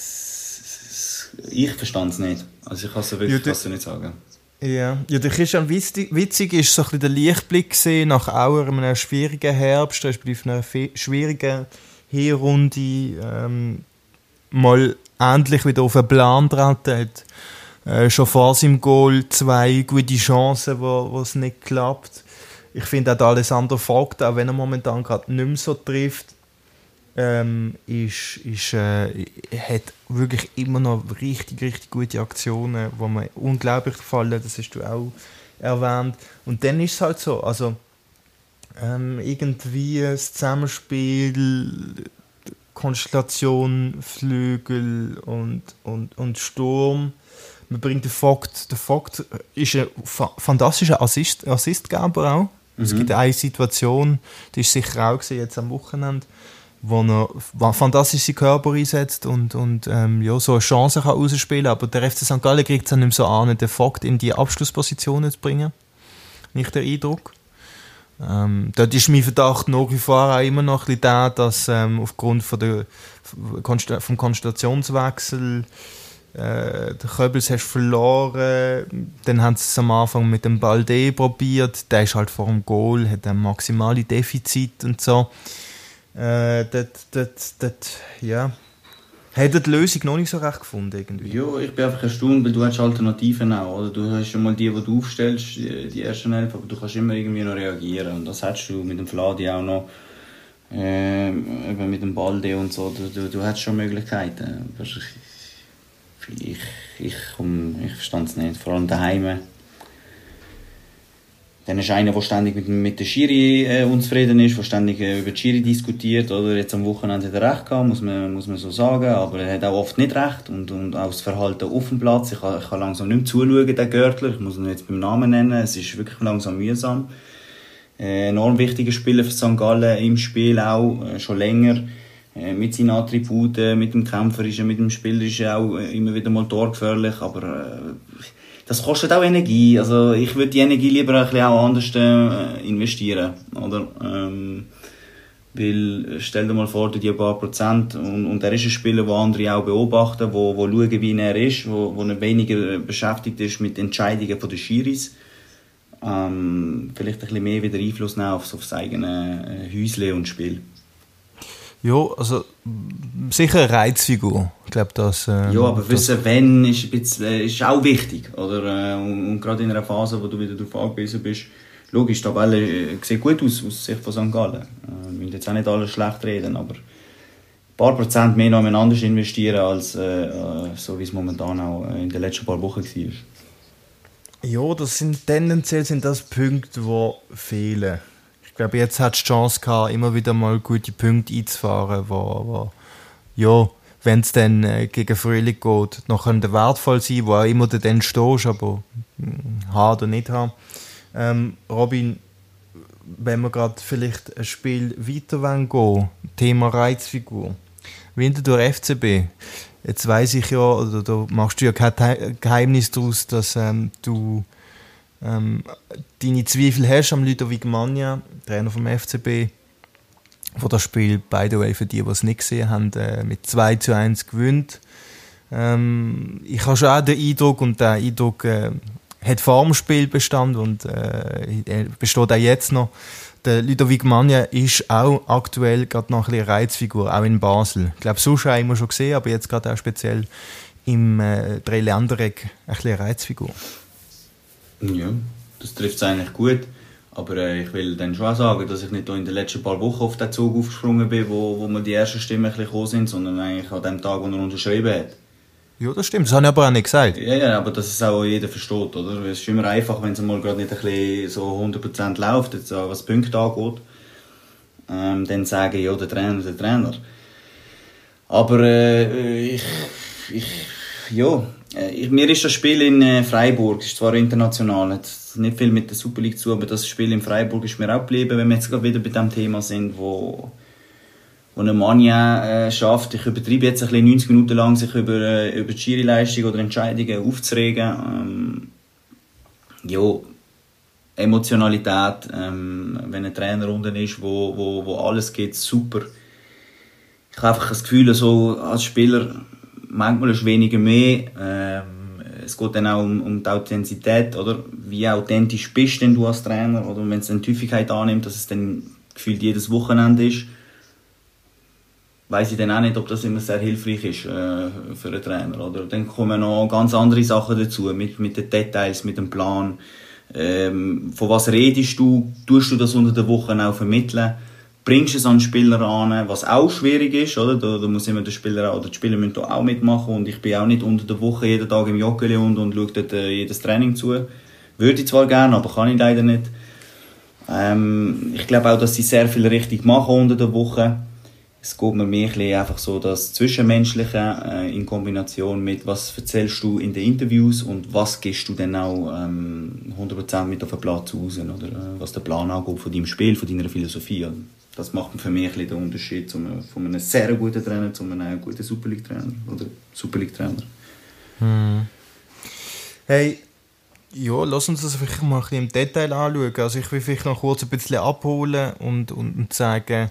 Ich verstand es nicht. Also ich kann es wirklich nicht sagen. Ja, der Christian Witzig ist so ein bisschen der Lichtblick gesehen nach auch einem schwierigen Herbst, respektive einer schwierigen Hinrunde, mal endlich wieder auf einen Plan treten hat. Schon vor seinem Goal 2 gute Chancen, wo es nicht klappt. Ich finde auch Alessandro Vogt, auch wenn er momentan gerade nicht mehr so trifft, hat wirklich immer noch richtig gute Aktionen, die mir unglaublich gefallen. Das hast du auch erwähnt. Und dann ist es halt so, also irgendwie das Zusammenspiel, Konstellation, Flügel und Sturm. Man bringt den Vogt. Der Vogt ist ein fantastischer Assistgeber auch. Mhm. Es gibt eine Situation, die ist sicher auch gesehen, jetzt am Wochenende, wo er fantastische Körper einsetzt und so eine Chance kann rausspielen kann. Aber der FC St. Gallen kriegt es dann nicht so an, den Vogt in die Abschlusspositionen zu bringen. Nicht der Eindruck. Dort ist mein Verdacht nach wie vor auch immer noch ein bisschen der, dass aufgrund vom Konstellationswechsel der Köbels hast verloren. Dann haben sie es am Anfang mit dem Balde probiert. Der ist halt vor dem Goal, hat ein maximales Defizit und so. Ja. Hat er die Lösung noch nicht so recht gefunden irgendwie? Ja, ich bin einfach erstaunt, weil du hast Alternativen auch, oder? Du hast schon mal die du aufstellst, die ersten 11, aber du kannst immer irgendwie noch reagieren. Und das hättest du mit dem Fladi auch noch, eben mit dem Balde und so. Du hast schon Möglichkeiten. Aber ich verstand es nicht, vor allem daheim. Dann ist einer, der ständig mit der Schiri unzufrieden ist, der ständig über die Schiri diskutiert. Oder jetzt am Wochenende hat er recht gehabt, muss man so sagen. Aber er hat auch oft nicht recht. Und auch das Verhalten auf dem Platz. Ich kann langsam nicht mehr zuschauen, der Görtler. Ich muss ihn jetzt beim Namen nennen. Es ist wirklich langsam mühsam. Enorm wichtiger Spieler für St. Gallen im Spiel auch, schon länger. Mit seinen Attributen, mit dem Kämpferischen, mit dem Spielerischen auch immer wieder mal torgefährlich. Aber das kostet auch Energie. Also ich würde die Energie lieber ein bisschen auch anders investieren, oder? Weil, stell dir mal vor, die ein paar Prozent und er ist ein Spieler, der andere auch beobachten, wo schauen, wie er ist, wo er weniger beschäftigt ist mit Entscheidungen der Schiris. Vielleicht ein bisschen mehr wieder Einfluss nehmen auf das eigene Häusle und Spiel. Ja, also sicher eine Reizfigur. Ich glaube, das... ja, aber wissen, wenn, ist auch wichtig. Oder? Und gerade in einer Phase, wo du wieder darauf angewiesen bist, logisch, die Tabelle sieht gut aus Sicht von St. Gallen. Ich will jetzt auch nicht alles schlecht reden, aber ein paar Prozent mehr noch anders investieren, als so wie es momentan auch in den letzten paar Wochen war. Ja, tendenziell sind das Punkte, die fehlen. Ich glaube, jetzt hat es die Chance gehabt, immer wieder mal gute Punkte einzufahren, wo ja, wenn es dann gegen Frühling geht, noch wertvoll sein, wo auch immer du dann stehst, aber haben oder nicht haben. Robin, wenn wir gerade vielleicht ein Spiel weiter gehen wollen, Thema Reizfigur, Winterthur FCB. Jetzt weiss ich ja, oder da machst du ja kein Geheimnis daraus, dass du deine Zweifel hast am Ludovic Magna, Trainer vom FCB, wo das Spiel, by the way, für die es nicht gesehen haben, mit 2:1 gewinnt. Ich habe schon auch den Eindruck, und der Eindruck hat vor dem Spiel bestanden und besteht auch jetzt noch. Der Ludovic Magna ist auch aktuell gerade noch ein bisschen Reizfigur, auch in Basel. Ich glaube, sonst haben wir schon gesehen, aber jetzt gerade auch speziell im Dreiländereck ein bisschen Reizfigur. Ja, das trifft es eigentlich gut. Aber ich will dann schon auch sagen, dass ich nicht in den letzten paar Wochen auf den Zug aufgesprungen bin, wo wir die ersten Stimmen ein bisschen gekommen sind, sondern eigentlich an dem Tag, wo er unterschrieben hat. Ja, das stimmt. Das habe ich aber auch nicht gesagt. Ja, aber dass es auch jeder versteht, oder? Es ist immer einfach, wenn es mal gerade nicht ein bisschen so 100% läuft, jetzt, was Punkte angeht, dann sagen, ja, der Trainer. Aber mir ist das Spiel in Freiburg, ist zwar international, hat nicht viel mit der Super League zu, aber das Spiel in Freiburg ist mir auch geblieben, wenn wir jetzt gerade wieder bei dem Thema sind, wo ein Magna schafft, ich übertreibe jetzt ein bisschen 90 Minuten lang, sich über die Schiri-Leistung oder Entscheidungen aufzuregen. Emotionalität, wenn ein Trainer unten ist, wo alles geht, super. Ich habe einfach das Gefühl, so als Spieler, manchmal ist weniger mehr. Es geht dann auch um die Authentizität, oder? Wie authentisch bist denn du als Trainer? Oder wenn es dann die Häufigkeit annimmt, dass es dann gefühlt jedes Wochenende ist, weiss ich dann auch nicht, ob das immer sehr hilfreich ist für einen Trainer. Oder? Dann kommen noch ganz andere Sachen dazu, mit den Details, mit dem Plan. Von was redest du? Tust du das unter der Woche auch vermitteln? Bringst du es an den Spieler an, was auch schwierig ist, oder? Da muss immer der Spieler oder die Spieler müssen da auch mitmachen, und ich bin auch nicht unter der Woche jeden Tag im Joggeli und schaue dort jedes Training zu. Würde ich zwar gerne, aber kann ich leider nicht. Ich glaube auch, dass sie sehr viel richtig machen unter der Woche. Es geht mir mehr einfach so das Zwischenmenschliche in Kombination mit, was erzählst du in den Interviews und was gehst du dann auch 100% mit auf den Platz raus, oder was der Plan angeht von deinem Spiel, von deiner Philosophie. Das macht für mich den Unterschied von einem sehr guten Trainer zu einem guten Super League-Trainer oder Super League-Trainer. Hey, ja, lass uns das vielleicht mal ein bisschen im Detail anschauen. Also ich will vielleicht noch kurz ein bisschen abholen und sagen,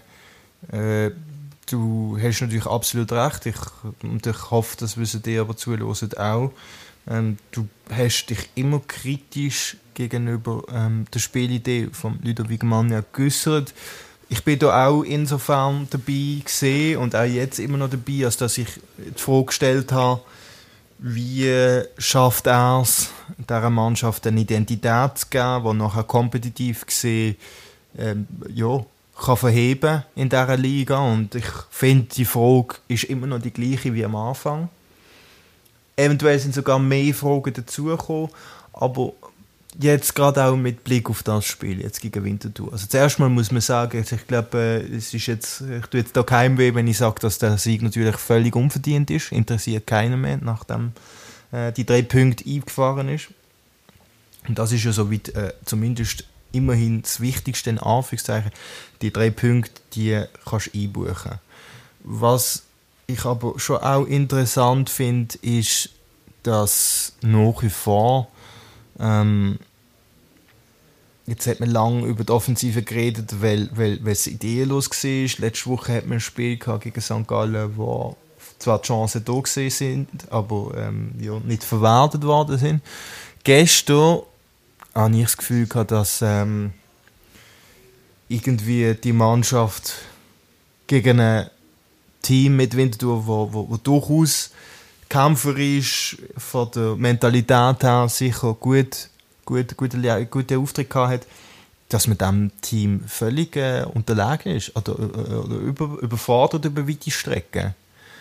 du hast natürlich absolut recht. Ich hoffe, das wissen die, aber zuhören auch. Du hast dich immer kritisch gegenüber der Spielidee von Ludovic Magna geäussert. Ich bin da auch insofern dabei gewesen und auch jetzt immer noch dabei, als dass ich die Frage gestellt habe, wie schafft er es, dieser Mannschaft eine Identität zu geben, die nachher kompetitiv gesehen kann verheben in dieser Liga. Und ich finde, die Frage ist immer noch die gleiche wie am Anfang. Eventuell sind sogar mehr Fragen dazugekommen, aber jetzt gerade auch mit Blick auf das Spiel jetzt gegen Winterthur. Also zuerst mal muss man sagen, ich glaube, ich tue jetzt da keinem weh, wenn ich sage, dass der Sieg natürlich völlig unverdient ist. Interessiert keinen mehr, nachdem die 3 Punkte eingefahren ist. Und das ist ja soweit zumindest immerhin das Wichtigste, in Anführungszeichen. Die 3 Punkte, die kannst du einbuchen. Was ich aber schon auch interessant finde, ist, dass nach wie vor jetzt hat man lange über die Offensive geredet, weil es ideenlos war. Letzte Woche hat man ein Spiel gegen St. Gallen, wo zwar die Chancen da sind, aber nicht verwertet worden sind. Gestern habe ich das Gefühl gehabt, dass irgendwie die Mannschaft gegen eine Team mit Winterthur, wo durchaus kämpferisch von der Mentalität her sicher gute Auftritt gehabt hat, dass man diesem Team völlig unterlegen ist oder überfordert über weite Strecken.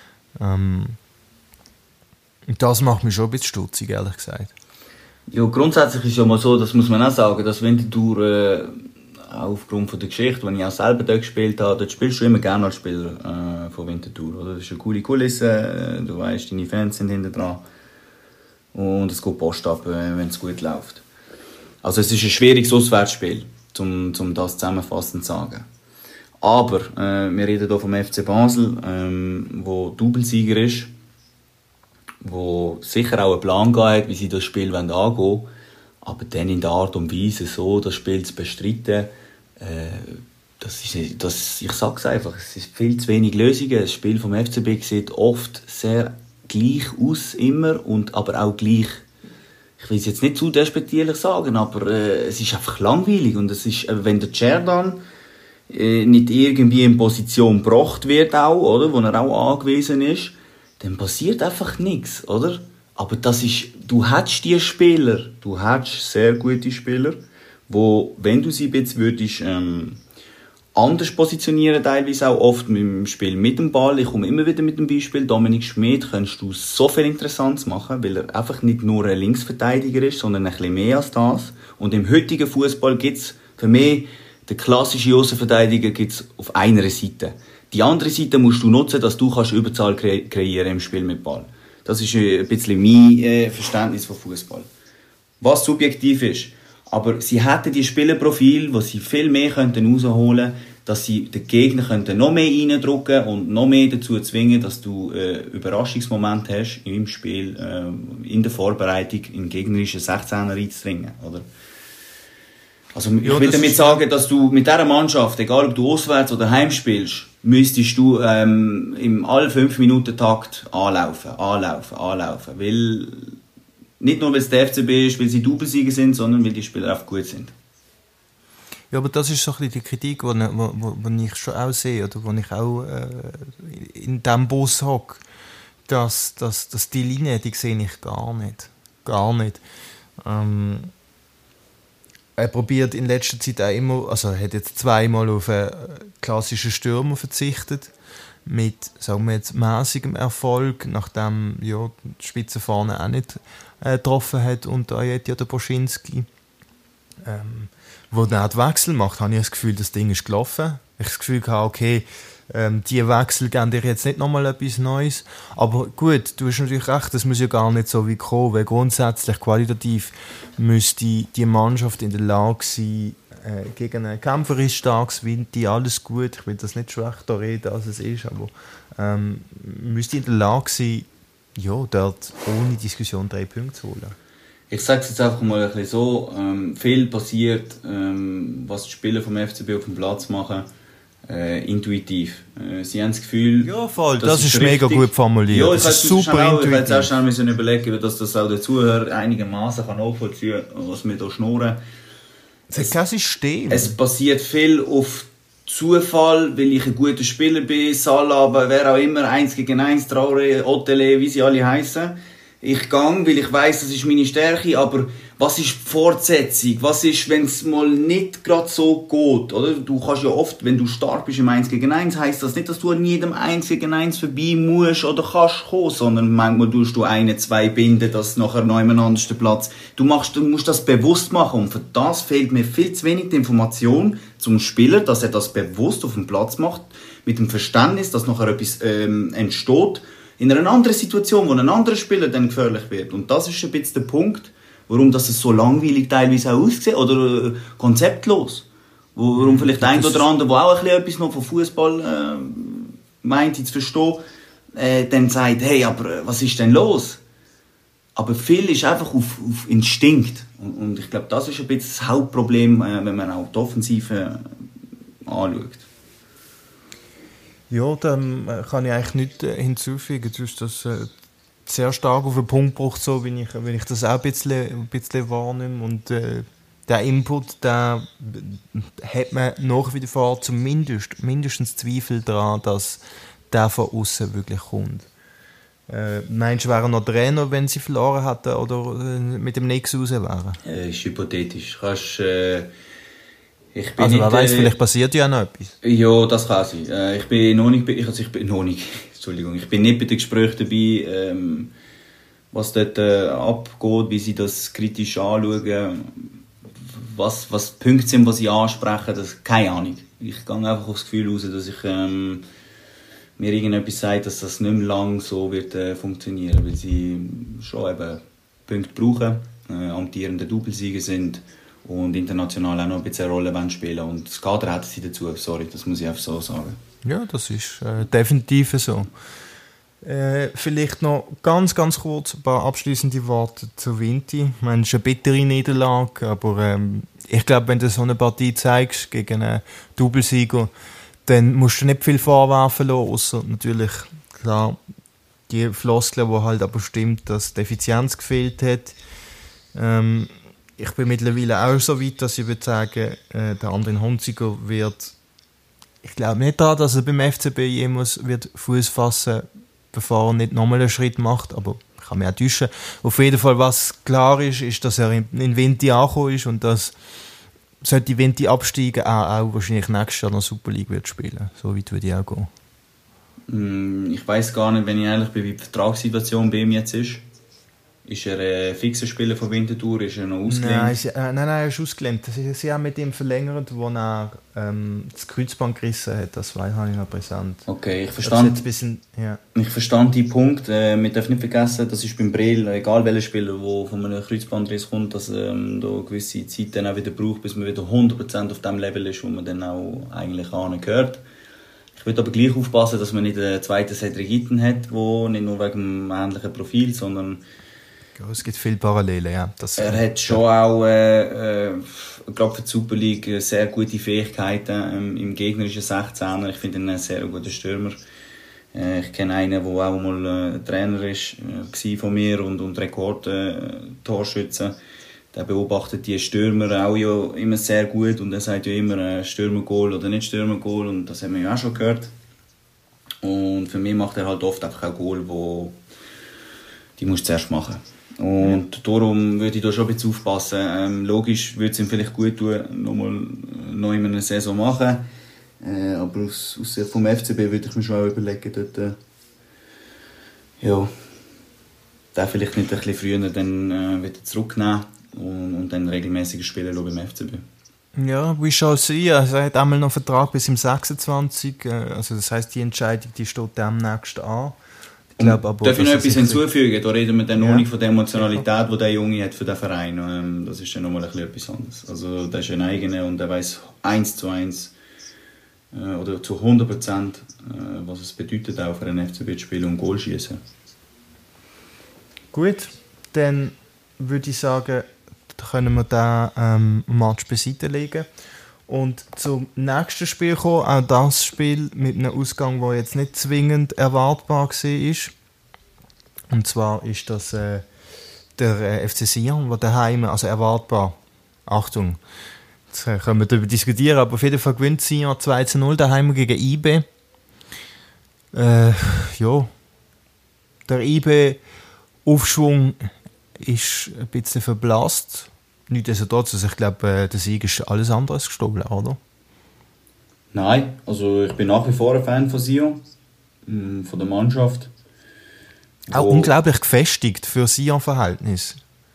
Das macht mich schon ein bisschen stutzig, ehrlich gesagt. Ja, grundsätzlich ist es ja mal so, das muss man auch sagen, dass Winterthur auch aufgrund von der Geschichte, wenn ich auch selber dort gespielt habe, dort spielst du immer gerne als Spieler von Winterthur. Oder? Das ist eine coole Kulisse, du weißt, deine Fans sind hinten dran und es geht Post ab, wenn es gut läuft. Also es ist ein schwieriges Auswärtsspiel, um das zusammenfassend zu sagen. Aber wir reden hier vom FC Basel, wo Doublesieger ist, wo sicher auch einen Plan hat, wie sie das Spiel angehen wollen, aber dann in der Art und Weise so das Spiel zu bestreiten, ich sage es einfach, es ist viel zu wenig Lösungen. Das Spiel vom FCB sieht oft sehr gleich aus, immer, und aber auch gleich, ich will es jetzt nicht zu despektierlich sagen, aber es ist einfach langweilig. Und es ist, wenn der Cerdan nicht irgendwie in Position gebracht wird, auch, oder, wo er auch angewiesen ist, dann passiert einfach nichts, oder? Aber das ist, du hättest die Spieler, du hättest sehr gute Spieler, wo, wenn du sie jetzt würdest, anders positionieren, teilweise auch oft mit dem Spiel mit dem Ball. Ich komme immer wieder mit dem Beispiel, Dominik Schmid, kannst du so viel Interessantes machen, weil er einfach nicht nur ein Linksverteidiger ist, sondern ein bisschen mehr als das. Und im heutigen Fußball gibt es für mich, den klassischen Außenverteidiger gibt's auf einer Seite. Die andere Seite musst du nutzen, dass du kannst Überzahl kreieren im Spiel mit Ball. Das ist ein bisschen mein Verständnis von Fußball. Was subjektiv ist. Aber sie hätten die Spielerprofil, wo sie viel mehr rausholen könnten, dass sie den Gegner noch mehr reindrücken und noch mehr dazu zwingen, dass du Überraschungsmoment hast im Spiel, in der Vorbereitung, im gegnerischen 16er reinzudringen, oder? Also ich will damit sagen, dass du mit dieser Mannschaft, egal ob du auswärts oder heim spielst, müsstest du im alle 5-Minuten-Takt anlaufen. Weil, nicht nur weil es der FCB ist, weil sie Doublesieger sind, sondern weil die Spieler auch gut sind. Ja, aber das ist so ein bisschen die Kritik, die ich schon auch sehe, oder wo ich auch in diesem Bus hocke, dass die Linie, die sehe ich gar nicht. Er probiert in letzter Zeit auch immer, also er hat jetzt zweimal auf einen klassischen Stürmer verzichtet, mit, sagen wir jetzt, mäßigem Erfolg, nachdem die Spitze vorne auch nicht getroffen hat unter Ajeti oder Boschinski. Wo er den Wechsel macht, habe ich das Gefühl, das Ding ist gelaufen. Ich habe das Gefühl gehabt, okay, die Wechsel geben dir jetzt nicht nochmal etwas Neues. Aber gut, du hast natürlich recht, das muss ja gar nicht so wie kommen, weil grundsätzlich qualitativ müsste die Mannschaft in der Lage sein, gegen ein kämpferisch starkes Winti, alles gut, ich will das nicht schlechter reden, als es ist, aber müsste in der Lage sein, ja, dort ohne Diskussion 3 Punkte zu holen. Ich sage es jetzt einfach mal ein bisschen so, viel passiert, was die Spieler vom FCB auf dem Platz machen, intuitiv. Sie haben das Gefühl... Ja, voll, das ist mega gut formuliert. Ja, das ist super intuitiv. Ich hätte jetzt auch schnell überlegen, dass das auch der Zuhörer einigermaßen nachvollziehen kann, was wir hier schnurren. Es hat kein System. Es passiert viel auf Zufall, weil ich ein guter Spieler bin, Salah, wer auch immer, 1 gegen 1, Traoré, Otele, wie sie alle heissen. Ich gehe, weil ich weiss, das ist meine Stärke, aber was ist die Fortsetzung? Was ist, wenn es mal nicht gerade so geht? Oder? Du kannst ja oft, wenn du stark bist im 1 gegen 1, heisst das nicht, dass du an jedem 1 gegen 1 vorbei musst oder kannst kommen, sondern manchmal tust du 1, 2 binden, dass nachher noch jemand anders den Platz. Du musst das bewusst machen und für das fehlt mir viel zu wenig die Information zum Spieler, dass er das bewusst auf dem Platz macht, mit dem Verständnis, dass nachher etwas entsteht, in einer anderen Situation, wo ein anderer Spieler dann gefährlich wird. Und das ist ein bisschen der Punkt, warum das so langweilig teilweise auch aussieht oder konzeptlos. Warum vielleicht ein oder andere, der auch etwas noch von Fußball meint, zu verstehen, dann sagt, hey, aber was ist denn los? Aber viel ist einfach auf Instinkt. Und ich glaube, das ist ein bisschen das Hauptproblem, wenn man auch die Offensive anschaut. Ja, dann kann ich eigentlich nichts hinzufügen. Du hast das sehr stark auf den Punkt gebracht, so, wenn ich das auch ein bisschen wahrnehme. Und der Input, der hat man nach wie vor mindestens Zweifel daran, dass der von außen wirklich kommt. Meinst du, wären noch Trainer, wenn sie verloren hätten oder mit dem Nix raus wären? Ist hypothetisch. Ich bin also nicht, wer weiss, vielleicht passiert ja noch etwas. Ja, das kann sein. Ich bin nicht bei den Gesprächen dabei, was dort abgeht, wie sie das kritisch anschauen, was die Punkte sind, die sie ansprechen, keine Ahnung. Ich gehe einfach aufs Gefühl raus, dass ich mir irgendetwas sagt, dass das nicht mehr lange so wird funktionieren, weil sie schon eben Punkte brauchen, amtierende Doublesieger sind und international auch noch ein bisschen eine Rolle spielen und das Kader hätten sie dazu, sorry, das muss ich einfach so sagen. Ja, das ist definitiv so. Vielleicht noch ganz, ganz kurz ein paar abschließende Worte zu Vinti. Ich meine, es ist eine bittere Niederlage, aber ich glaube, wenn du so eine Partie zeigst gegen einen Doublesieger, dann musst du nicht viel vorwerfen lassen, ausser natürlich, klar, die Floskel, die halt aber stimmt, dass die Effizienz gefehlt hat. Ich bin mittlerweile auch so weit, dass ich würde sagen, der Andrin Hunziker wird, ich glaube nicht daran, dass er beim FCB jemals wird Fuß fassen, bevor er nicht nochmal einen Schritt macht, aber ich kann mich auch täuschen. Auf jeden Fall, was klar ist, dass er in Vinti angekommen ist und dass sollte Vinti absteigen, auch wahrscheinlich nächstes Jahr noch Super League wird spielen. So weit würde ich auch gehen. Ich weiss gar nicht, wenn ich ehrlich bin, wie die Vertragssituation bei ihm jetzt ist. Ist er ein fixer Spieler von Winterthur? Ist er noch ausgelehnt? Nein, er ist ausgelehnt. Sie haben mit ihm verlängert, wo er das Kreuzband gerissen hat. Das habe ich noch präsent. Okay, ich verstand. Ich verstand die Punkt. Wir dürfen nicht vergessen, das ist beim Brill, egal welcher Spieler, der von einem Kreuzbandriss kommt, dass da eine gewisse Zeit dann auch wieder braucht, bis man wieder 100% auf dem Level ist, wo man dann auch eigentlich angehört. Ich würde aber gleich aufpassen, dass man nicht einen zweiten Cedric Itten hat, der nicht nur wegen dem ähnlichen Profil, sondern es gibt viele Parallelen, ja. Er hat schon auch, gerade für die Super League, sehr gute Fähigkeiten im gegnerischen 16er. Ich finde ihn einen sehr guten Stürmer. Ich kenne einen, der auch mal Trainer war von mir und Rekord-Torschütze. Der beobachtet die Stürmer auch ja immer sehr gut und er sagt ja immer Stürmer-Goal oder nicht Stürmer-Goal und das haben wir ja auch schon gehört. Und für mich macht er halt oft einfach auch Goal, die musst du zuerst machen. Und darum würde ich da schon ein bisschen aufpassen. Logisch würde es ihm vielleicht gut tun, noch in einer Saison machen. Aber aus Sicht vom FCB würde ich mir schon auch überlegen, dort, den vielleicht nicht ein bisschen früher dann wieder zurücknehmen und dann regelmäßiges Spielen beim FCB. Ja, wie soll es sein? Also er hat einmal noch einen Vertrag bis im 26. Also das heisst, die Entscheidung die steht am nächsten an. Darf ich noch etwas hinzufügen? Da reden wir dann noch nicht von der Emotionalität, die der Junge hat für den Verein. Das ist dann nochmal etwas anderes. Also der ist ein eigener und der weiss 1:1 oder zu 100%, was es bedeutet, auch für einen FCB zu spielen und Goal schießen. Gut, dann würde ich sagen, da können wir den Match beiseite legen. Und zum nächsten Spiel kommen, auch das Spiel mit einem Ausgang, der jetzt nicht zwingend erwartbar war. Und zwar ist das der FC Sion, der daheim, also erwartbar, Achtung, jetzt können wir darüber diskutieren, aber auf jeden Fall gewinnt Sion 2:0 daheim gegen IB. Ja, der IB-Aufschwung ist ein bisschen verblasst. Nichtsdestotrotz, also ich glaube, der Sieg ist alles andere als gestohlen, oder? Nein, also ich bin nach wie vor ein Fan von Sion, von der Mannschaft. Auch unglaublich gefestigt für Sion-Verhältnis.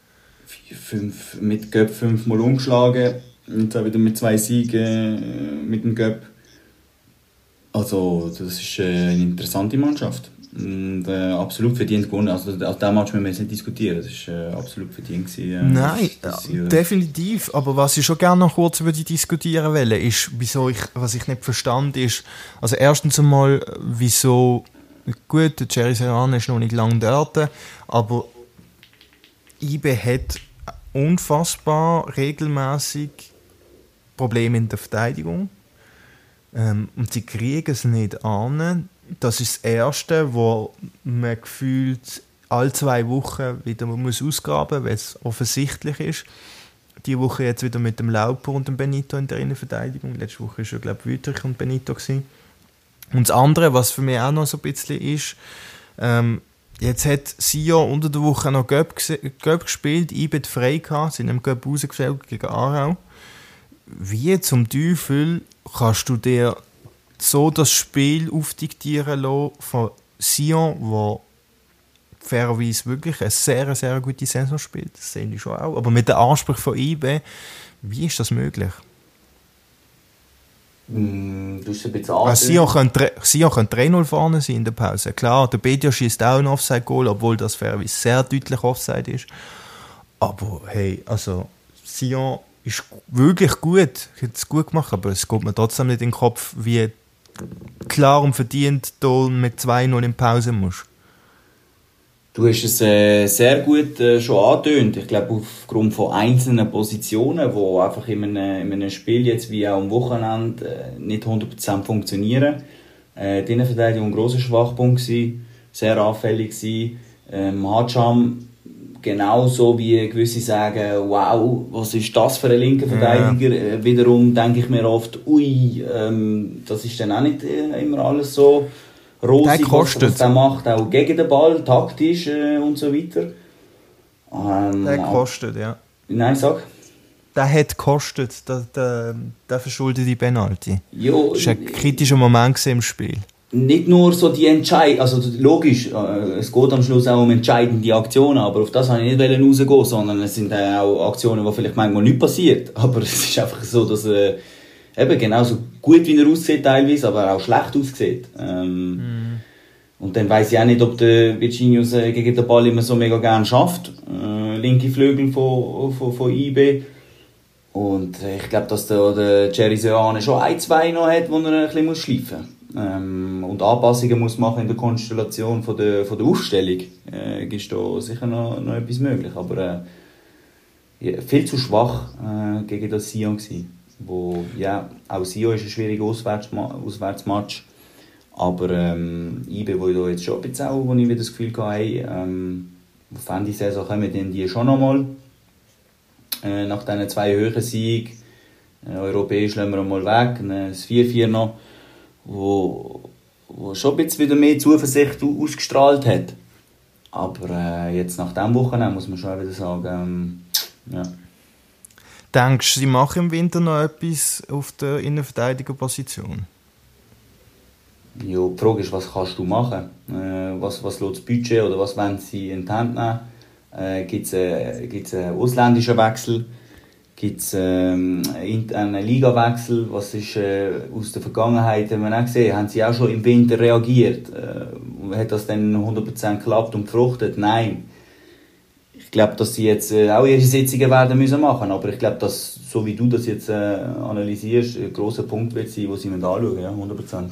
Mit Göpp 5-mal umgeschlagen, und dann wieder mit 2 Siegen mit dem Göpp. Also das ist eine interessante Mannschaft. Und, absolut verdient gewonnen. Also aus diesem Match müssen wir jetzt nicht diskutieren. Das war absolut verdient. Nein, definitiv. Aber was ich schon gerne noch kurz über die diskutieren will, ist, was ich nicht verstand, ist, also erstens einmal, wieso, gut, der Jerry Serrano ist noch nicht lange dort, aber IB hat unfassbar regelmäßig Probleme in der Verteidigung. Und sie kriegen es nicht an. Das ist das Erste, wo man gefühlt alle 2 Wochen wieder ausgraben muss, weil es offensichtlich ist. Diese Woche jetzt wieder mit dem Lauper und dem Benito in der Innenverteidigung. Letzte Woche war ja, glaube ich, Wüterich und Benito. Und das andere, was für mich auch noch so ein bisschen ist, jetzt hat Sion unter der Woche noch Göpp gespielt, IB frei gehabt, sind im Göpp rausgefällt gegen Aarau. Wie zum Teufel kannst du dir so das Spiel aufdiktieren lassen von Sion, wo fairerweise wirklich eine sehr, sehr gute Saison spielt? Das sehen die schon auch. Aber mit dem Anspruch von IB, wie ist das möglich? Du hast ein bisschen Sion könnte 3-0 vorne sein in der Pause. Klar, der Bedia schießt auch ein Offside-Goal, obwohl das fairerweise sehr deutlich Offside ist. Aber hey, also Sion ist wirklich gut, hat es gut gemacht, aber es geht mir trotzdem nicht in den Kopf, wie klar und verdient du mit 2-0 in Pause musst. Du hast es sehr gut schon angetönt. Ich glaube, aufgrund von einzelnen Positionen, die einfach in einem Spiel jetzt wie auch am Wochenende nicht 100% funktionieren. Die Innenverteidigung war ein grosser Schwachpunkt, sehr anfällig gewesen. Hatscham genauso wie gewisse sagen, wow, was ist das für ein linker Verteidiger? Ja. Wiederum denke ich mir oft, das ist dann auch nicht immer alles so rosig, was der macht, auch gegen den Ball, taktisch und so weiter. Der kostet, ja. Nein, sag. Der hat gekostet, der verschuldet die Penalty. Jo, das war ein kritischer Moment im Spiel. Nicht nur so die Entscheidung, also logisch, es geht am Schluss auch um entscheidende Aktionen, aber auf das wollte ich nicht rausgehen, sondern es sind auch Aktionen, wo vielleicht manchmal nicht passiert. Aber es ist einfach so, dass eben genauso gut wie er aussieht teilweise, aber auch schlecht aussieht. Und dann weiss ich auch nicht, ob der Virginius gegen den Ball immer so mega gerne schafft. Linke Flügel von IB. Und ich glaube, dass der Jerry Seoane schon 1-2 noch hat, wo er ein bisschen schleifen muss. Und Anpassungen muss machen in der Konstellation von der Aufstellung. Ist da sicher noch etwas möglich. Aber viel zu schwach gegen das Sion gewesen. Wo, ja, auch Sion ist ein schwieriger Auswärtsmatch. Aber IB, wo ich da jetzt schon ein bisschen auch, wo ich wieder das Gefühl hatte, hey, auf Ende der Saison kommen dann die schon nochmal. Nach diesen 2 höheren Siegen. Europäisch lassen wir mal weg. Das 4-4 noch. Wo schon ein bisschen wieder mehr Zuversicht ausgestrahlt hat. Aber jetzt nach diesem Wochenende muss man schon wieder sagen, ja. Denkst du, sie machen im Winter noch etwas auf der Innenverteidigerposition? Ja, die Frage ist, was kannst du machen? Was lässt das Budget oder was wollen sie in die Hand nehmen? Gibt es einen ausländischen Wechsel? Gibt es einen Ligawechsel? Was ist aus der Vergangenheit, haben wir auch gesehen, haben sie auch schon im Winter reagiert? Hat das dann 100% geklappt und gefruchtet? Nein. Ich glaube, dass sie jetzt auch ihre Sitzungen werden müssen machen, aber ich glaube, dass, so wie du das jetzt analysierst, ein grosser Punkt wird sein, den sie anschauen, ja, 100%.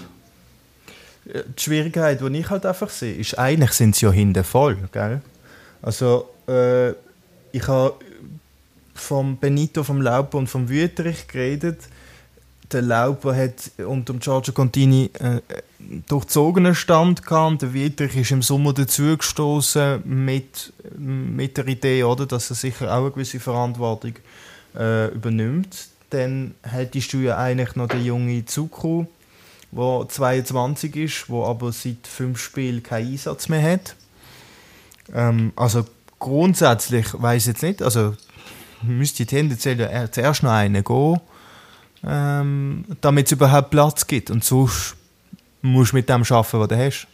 Die Schwierigkeit, die ich halt einfach sehe, ist, eigentlich sind sie ja hinten voll, gell? Also, ich habe vom Benito, vom Lauper und vom Wüterich geredet. Der Lauper hat unter dem Giorgio Contini durchzogenen Stand gehabt. Der Wüterich ist im Sommer dazugestoßen mit der Idee, oder, dass er sicher auch eine gewisse Verantwortung übernimmt. Dann hättest du ja eigentlich noch den jungen Zuku, der 22 ist, der aber seit 5 Spielen keinen Einsatz mehr hat. Also grundsätzlich weiss ich jetzt nicht, also müsste tendenziell zuerst noch einen gehen, damit es überhaupt Platz gibt. Und sonst musst du mit dem arbeiten, was du hast.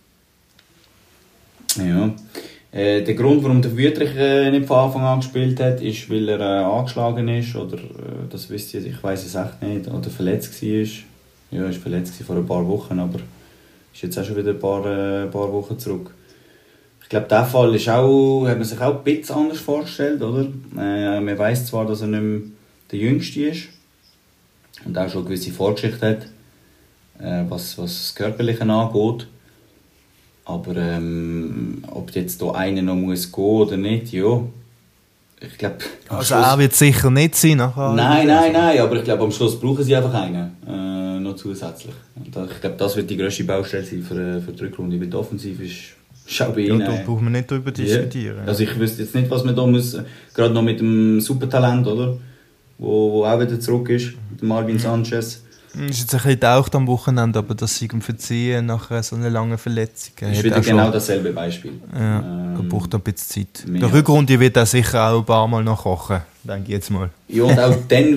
Ja. Der Grund, warum der Wüterich nicht von Anfang an gespielt hat, ist, weil er angeschlagen ist oder das wisst ihr, ich weiss es echt nicht, oder verletzt war. Ja, er war verletzt vor ein paar Wochen, aber ist jetzt auch schon wieder ein paar Wochen zurück. Ich glaube, dieser Fall ist auch, hat man sich auch ein bisschen anders vorgestellt, oder? Man weiss zwar, dass er nicht mehr der Jüngste ist und auch schon eine gewisse Vorgeschichte hat, was das Körperliche angeht. Aber ob jetzt hier einer noch muss gehen oder nicht, ja. Ich glaube, also er wird sicher nicht sein nachher. Nein, aber ich glaube, am Schluss brauchen sie einfach einen, noch zusätzlich. Und ich glaube, das wird die grösste Baustelle sein für die Rückrunde, weil die Offensiv ist auch bei ihnen. Ja, da brauchen wir nicht darüber diskutieren. Yeah. Also ich wüsste jetzt nicht, was man da muss, gerade noch mit dem Supertalent, oder? Wo auch wieder zurück ist, mit Marvin Sanchez. Ist jetzt ein bisschen getaucht am Wochenende, aber das sie ihm verziehen nach so einer langen Verletzung. Ist wieder genau dasselbe Beispiel. Ja, er braucht noch ein bisschen Zeit. mehr Der Rückrunde wird er sicher auch ein paar Mal noch kochen, denke ich jetzt mal. Ja, und auch dann,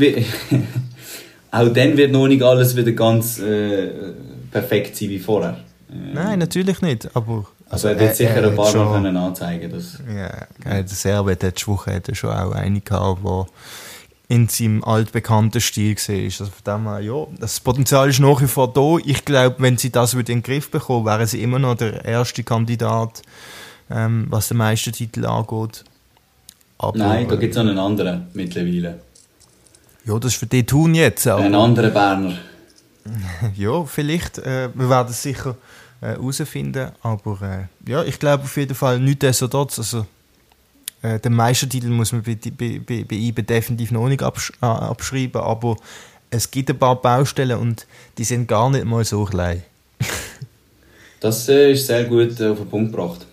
auch dann wird noch nicht alles wieder ganz perfekt sein wie vorher. Nein, natürlich nicht, aber... Also er wird sicher ein paar Mal können anzeigen. Ja, der Servet hat die Woche schon auch eine gehabt, die in seinem altbekannten Stil war. Also von dem her, ja, das Potenzial ist nach wie vor da. Ich glaube, wenn sie das in den Griff bekommen, wären sie immer noch der erste Kandidat, was den Meistertitel angeht. Aber, nein, da gibt es noch einen anderen mittlerweile. Ja, das ist für die Thun jetzt. Aber, ein anderer Berner. Ja, vielleicht. Wir werden es sicher herausfinden. Aber ja, ich glaube auf jeden Fall nichtsdestotrotz. Also, den Meistertitel muss man bei IBE definitiv noch nicht abschreiben. Aber es gibt ein paar Baustellen und die sind gar nicht mal so klein. Das ist sehr gut auf den Punkt gebracht.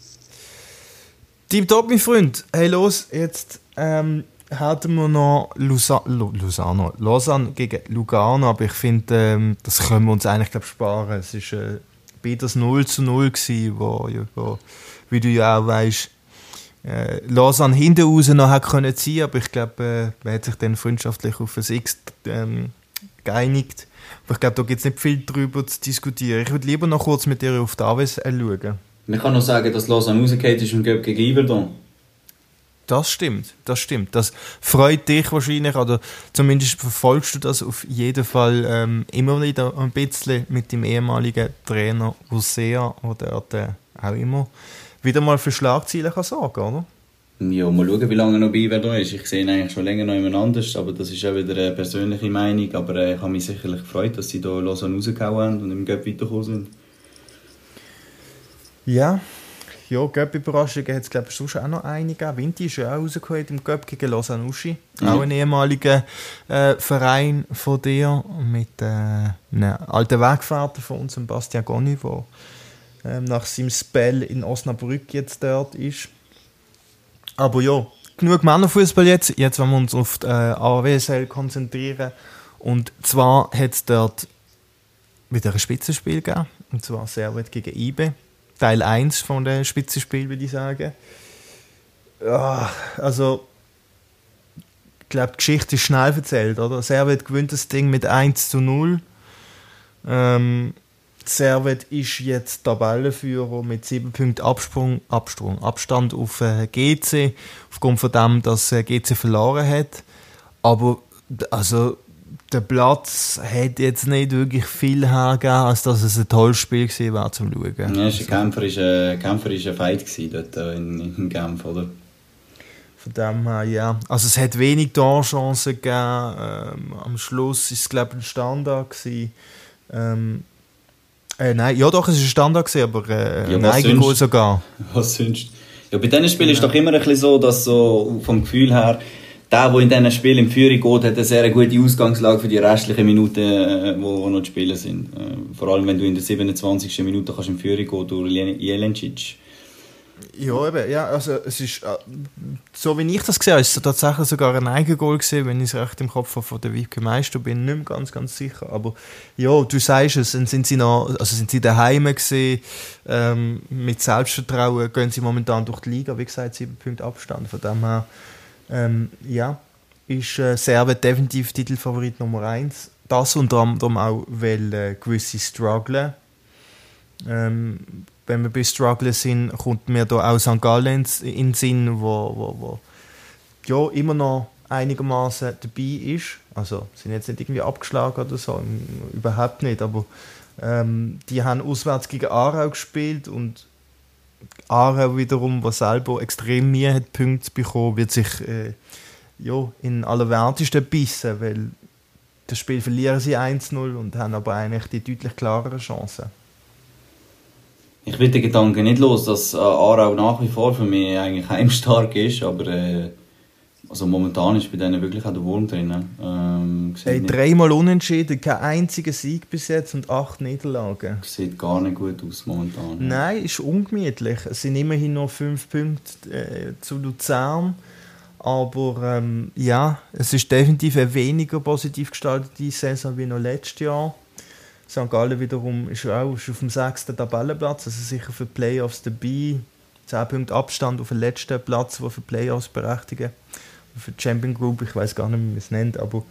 Tipptopp, mein Freund. Hey, los, jetzt hätten wir noch Lausanne gegen Lugano, aber ich finde, das können wir uns eigentlich sparen. Es war beides 0:0 gewesen, wo, wie du ja auch weißt, Lausanne hinten raus noch hat können ziehen, aber ich glaube, man hat sich dann freundschaftlich auf ein X geeinigt. Aber ich glaube, da gibt es nicht viel darüber zu diskutieren. Ich würde lieber noch kurz mit dir auf die AWS schauen. Man kann noch sagen, dass Lausanne rausgeht ist und gegen Yverdon. Das stimmt. Das freut dich wahrscheinlich, oder zumindest verfolgst du das auf jeden Fall immer wieder ein bisschen mit dem ehemaligen Trainer Usea, der auch immer wieder mal für Schlagzeilen kann sorgen, oder? Ja, mal schauen, wie lange er noch bei Yverdon ist. Ich sehe ihn eigentlich schon länger noch jemand anders, aber das ist auch wieder eine persönliche Meinung. Aber ich habe mich sicherlich gefreut, dass sie hier Lausanne rausgehauen haben und im Göpp weitergekommen sind. Ja, Göpp-Überraschungen hat es, glaube ich, sonst auch noch eine gegeben. Vinti ist ja auch rausgekommen im Göpp gegen Lausanne Uschi. Mhm. Auch ein ehemaliger Verein von dir mit einem alten Weggefährten von uns, Bastian Goni, der nach seinem Spell in Osnabrück jetzt dort ist. Aber ja, genug Männerfußball jetzt. Jetzt wollen wir uns auf die AWSL konzentrieren. Und zwar hat es dort wieder ein Spitzenspiel gegeben. Und zwar Servet gegen IBE. Teil 1 von dem Spitzenspiel, würde ich sagen. Ja, also, ich glaube, die Geschichte ist schnell erzählt, oder? Servet gewinnt das Ding mit 1:0. Servet ist jetzt Tabellenführer mit 7 Punkten Abstand auf GC, aufgrund von dem, dass GC verloren hat. Aber also, der Platz hat jetzt nicht wirklich viel hergegeben, als dass es ein tolles Spiel gewesen war zum Schauen. Ja, es war ein kämpferischer Fight dort in Genf, oder? Von dem her, ja. Also es hat wenig Torchancen gegeben. Am Schluss war es, glaube ich, ein Standard gewesen. Nein, ja doch, es war ein Standard gewesen, aber ein Eigengoal sogar. Was sonst? Ja, bei diesen Spielen ist es doch immer ein bisschen so, dass so vom Gefühl her der in diesen Spielen in Führung geht, hat eine sehr gute Ausgangslage für die restlichen Minuten, die noch zu spielen sind. Vor allem, wenn du in der 27. Minute kannst in Führung gehen durch Jelencic. Ja, eben. Ja, also es ist, so wie ich das gesehen habe, ist es tatsächlich sogar ein Eigengoal gewesen, wenn ich es recht im Kopf habe, von der Wiebke Meister, bin nicht mehr ganz sicher. Aber ja, du sagst es, sind sie daheim gewesen, mit Selbstvertrauen gehen sie momentan durch die Liga, wie gesagt, 7 Punkte Abstand. Von dem her, ja, ist Servet definitiv Titelfavorit Nummer 1. Das unter anderem auch, weil gewisse strugglen. Wenn wir bei Strugglen sind, kommt mir da auch St. Gallen in den Sinn, wo ja, immer noch einigermaßen dabei ist. Also sind jetzt nicht irgendwie abgeschlagen oder so, überhaupt nicht. Aber die haben auswärts gegen Aarau gespielt und Aarau wiederum, der selber extrem Mühe hat, Punkte zu bekommen, wird sich in allerwertesten bissen, weil das Spiel verlieren sie 1:0 und haben aber eigentlich die deutlich klareren Chancen. Ich will den Gedanken nicht los, dass Aarau nach wie vor für mich eigentlich heimstark ist, aber also momentan ist bei denen wirklich auch der Wurm drin. Hey, 3-mal unentschieden, kein einziger Sieg bis jetzt und 8 Niederlagen. Sieht gar nicht gut aus momentan. Nein, ist ungemütlich. Es sind immerhin noch 5 Punkte zu Luzern, Aber ja, es ist definitiv eine weniger positiv gestaltete Saison wie noch letztes Jahr. St. Gallen wiederum ist auf dem 6. Tabellenplatz, also sicher für die Playoffs dabei. 10 Punkte Abstand auf den letzten Platz, der für Playoffs berechtigen. Für die Champion Group, ich weiß gar nicht, wie man es nennt, aber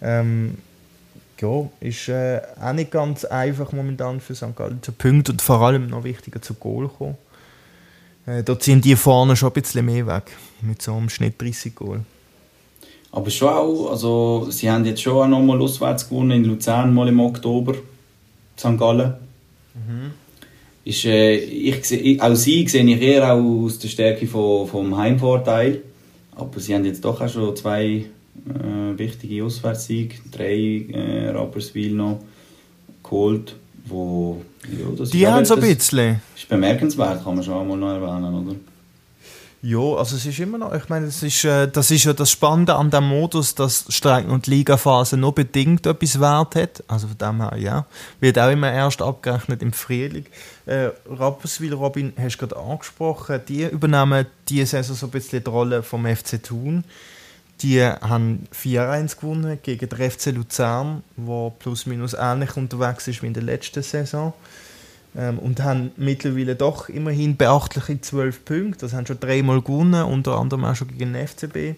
ja, ist auch nicht ganz einfach momentan für St. Gallen zu Punkten und vor allem noch wichtiger zu Goal kommen. Da ziehen die vorne schon ein bisschen mehr weg, mit so einem Schnitt 30 Goal. Aber schon auch, also sie haben jetzt schon auch noch mal auswärts gewonnen in Luzern, mal im Oktober, St. Gallen. Ist, auch sie sehe ich eher auch aus der Stärke vom Heimvorteil. Aber sie haben jetzt doch auch schon 2 wichtige Auswärtssiege, 3 Rapperswil noch geholt. Wo, ja, das die haben so ein bisschen. Ist bemerkenswert, kann man schon einmal noch erwähnen, oder? Ja, also es ist immer noch, ich meine, das ist ja das Spannende an dem Modus, dass Strecken und Ligaphase nur bedingt etwas Wert hat. Also von dem her, ja. Wird auch immer erst abgerechnet im Frühling. Rapperswil, Robin, hast du gerade angesprochen, die übernehmen diese Saison so ein bisschen die Rolle vom FC Thun. Die haben 4-1 gewonnen gegen den FC Luzern, der plus minus ähnlich unterwegs ist wie in der letzten Saison. Und haben mittlerweile doch immerhin beachtliche 12 Punkte. Das haben schon 3-mal gewonnen, unter anderem auch schon gegen den FCB.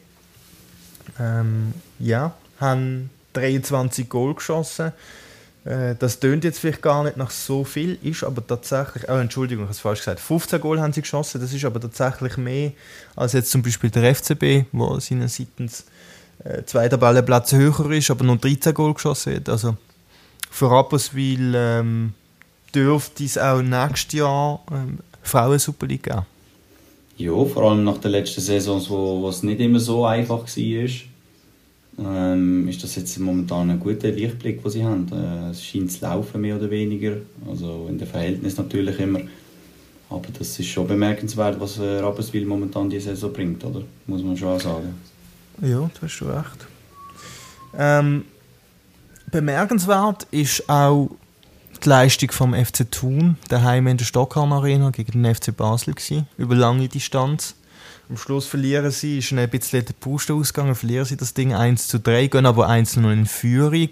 Ja, haben 23 Goal geschossen. Das tönt jetzt vielleicht gar nicht nach so viel, ist aber tatsächlich, Entschuldigung, ich habe es falsch gesagt, 15 Goal haben sie geschossen, das ist aber tatsächlich mehr als jetzt zum Beispiel der FCB, wo seinerseits 2 Tabellenplätze höher ist, aber nur 13 Goal geschossen hat. Also für Rapperswil dürfte es auch nächstes Jahr Frauen-Super League geben. Ja, vor allem nach den letzten Saisons, wo es nicht immer so einfach war. Ist das jetzt momentan ein guter Lichtblick, den sie haben. Es scheint zu laufen, mehr oder weniger. Also in dem Verhältnis natürlich immer. Aber das ist schon bemerkenswert, was Rapperswil momentan diese Saison bringt, oder? Muss man schon auch sagen. Ja, da hast du recht. Bemerkenswert ist auch die Leistung vom FC Thun, daheim in der Stockhorn Arena gegen den FC Basel gewesen, über lange Distanz. Am Schluss verlieren sie, ist ein bisschen der Puste ausgegangen, verlieren sie das Ding 1-3, gehen aber 1-0 in Führung.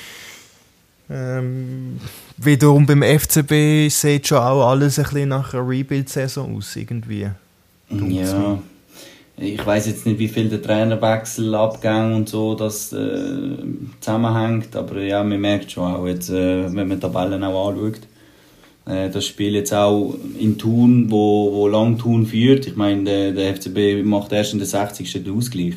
Wiederum beim FCB sieht schon auch alles ein bisschen nach einer Rebuild-Saison aus, irgendwie. Ja, ich weiss jetzt nicht, wie viel der Trainerwechsel, Abgang und so das zusammenhängt, aber ja, man merkt schon auch jetzt, wenn man die Tabellen auch anschaut, das Spiel jetzt auch in Thun, wo lang Thun führt. Ich meine, der FCB macht erst in der 60. den Ausgleich.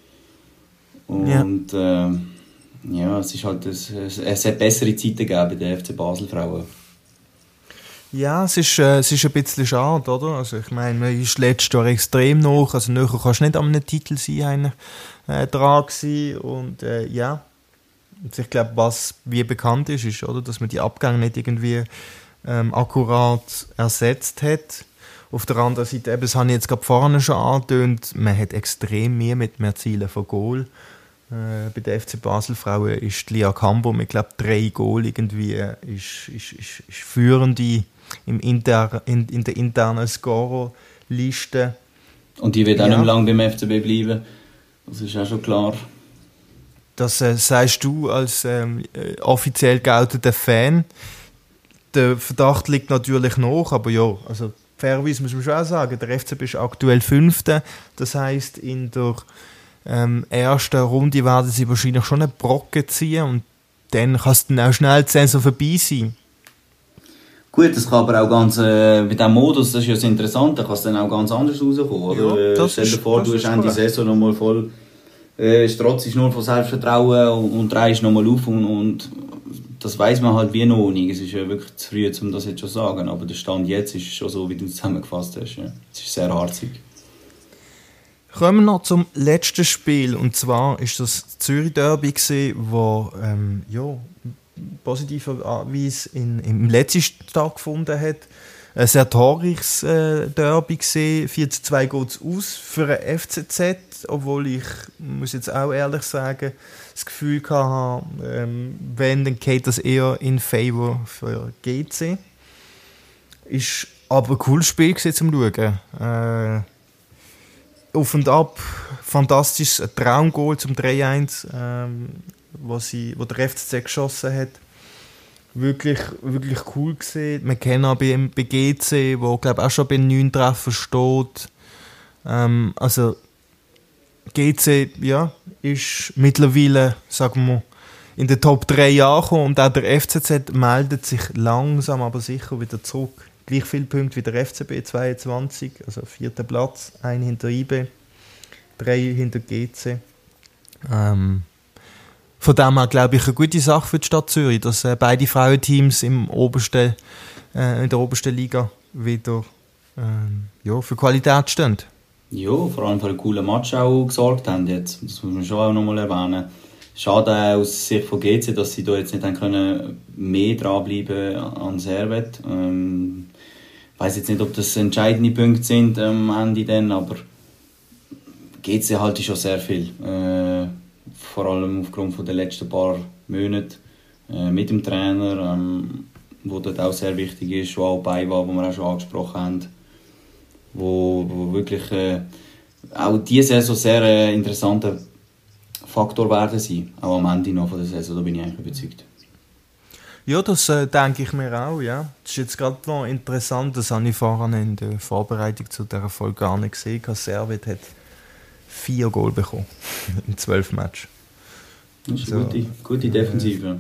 Und ja, es ist halt es hat bessere Zeiten gegeben bei den FC Basel Frauen. Ja, es ist ein bisschen schade, oder? Also ich meine, man ist letztes Jahr extrem noch, also näher kannst du nicht an einem Titel sein, dran gewesen. Und ja, und ich glaube, was wie bekannt ist, oder, dass man die Abgänge nicht irgendwie akkurat ersetzt hat. Auf der anderen Seite, eben, das habe ich jetzt gerade vorne schon angetönt, man hat extrem mit mehr Zielen von Goal. Bei den FC Basel Frauen ist Lia Cambo mit, glaube 3 Goal irgendwie ist führende in der internen Scorerliste. Und die wird auch nicht mehr lange beim FCB bleiben. Das ist auch schon klar. Das sagst du als offiziell geouteter Fan. Der Verdacht liegt natürlich nach, aber ja, also fairerweise muss man schon auch sagen, der FCB ist aktuell 5. Das heisst, in der ersten Runde werden sie wahrscheinlich schon einen Brocken ziehen und dann kann es dann auch schnell die Saison vorbei sein. Gut, das kann aber auch ganz, bei diesem Modus, das ist ja das Interessante, kann es dann auch ganz anders rauskommen, oder? Ja, stell dir vor, du hast Ende Saison nochmal voll, strotzt nur von Selbstvertrauen und drehst nochmal auf und das weiss man halt wie noch nicht. Es ist ja wirklich zu früh, um das jetzt schon zu sagen, aber der Stand jetzt ist schon so, wie du es zusammengefasst hast. Ja. Es ist sehr harzig. Kommen wir noch zum letzten Spiel, und zwar ist das Zürich-Derby, wo positiverweise im letzten stattgefunden hat. Ein sehr torreiches Derby gesehen, 4-2 geht es aus für ein FCZ, obwohl ich, muss jetzt auch ehrlich sagen, das Gefühl hatte, wenn, dann geht das eher in Favor für GC. Ist aber ein cooles Spiel zum Schauen. Auf und ab, fantastisches Traumgoal zum 3-1, wo der FCZ geschossen hat. Wirklich, wirklich cool gesehen. Wir kennen auch bei GC, wo glaube auch schon bei 9 Treffern steht. Also GC ist mittlerweile, sagen wir, in den Top 3 angekommen und auch der FCZ meldet sich langsam aber sicher wieder zurück. Gleich viele Punkte wie der FCB, 22, also 4. Platz, 1 hinter IB, 3 hinter GC. Von dem her glaube ich eine gute Sache für die Stadt Zürich, dass beide Frauenteams in der obersten Liga wieder für Qualität stehen. Ja, vor allem für einen coolen Match auch gesorgt haben jetzt. Das muss man schon auch nochmal erwähnen. Schade aus Sicht von GC, dass sie da jetzt nicht können mehr dranbleiben an Servet. Ich weiss jetzt nicht, ob das entscheidende Punkte sind am Ende dann, aber GC halte ich schon sehr viel. Vor allem aufgrund der letzten paar Monate mit dem Trainer, wo dort auch sehr wichtig ist, wo auch bei war, wo wir auch schon angesprochen haben. Wo wirklich auch diese Saison sehr interessanter Faktor werden sein, auch am Ende noch von der Saison, da bin ich eigentlich überzeugt. Ja, das denke ich mir auch, ja. Das ist jetzt gerade noch interessant, das habe ich vorhin in der Vorbereitung zu dieser Folge gar nicht gesehen. Servet hat 4 Goal bekommen in 12 Matches. Das ist eine gute Defensive.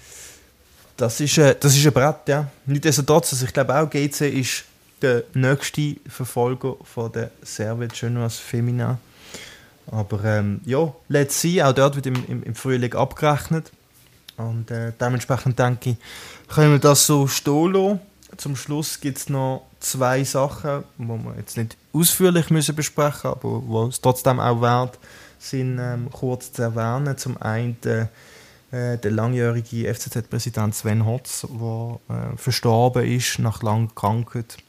Das ist ein Brett, ja. Nichtsdestotrotz, also ich glaube auch, GC ist der nächste Verfolger von der Servet Genoise Femina. Aber let's see, auch dort wird im Frühling abgerechnet. Und dementsprechend denke ich, können wir das so stehen lassen. Zum Schluss gibt es noch 2 Sachen, die wir jetzt nicht ausführlich müssen besprechen müssen, aber die es trotzdem auch wert sind, kurz zu erwähnen. Zum einen der langjährige FCZ-Präsident Sven Hotz, der verstorben ist nach langer Krankheit.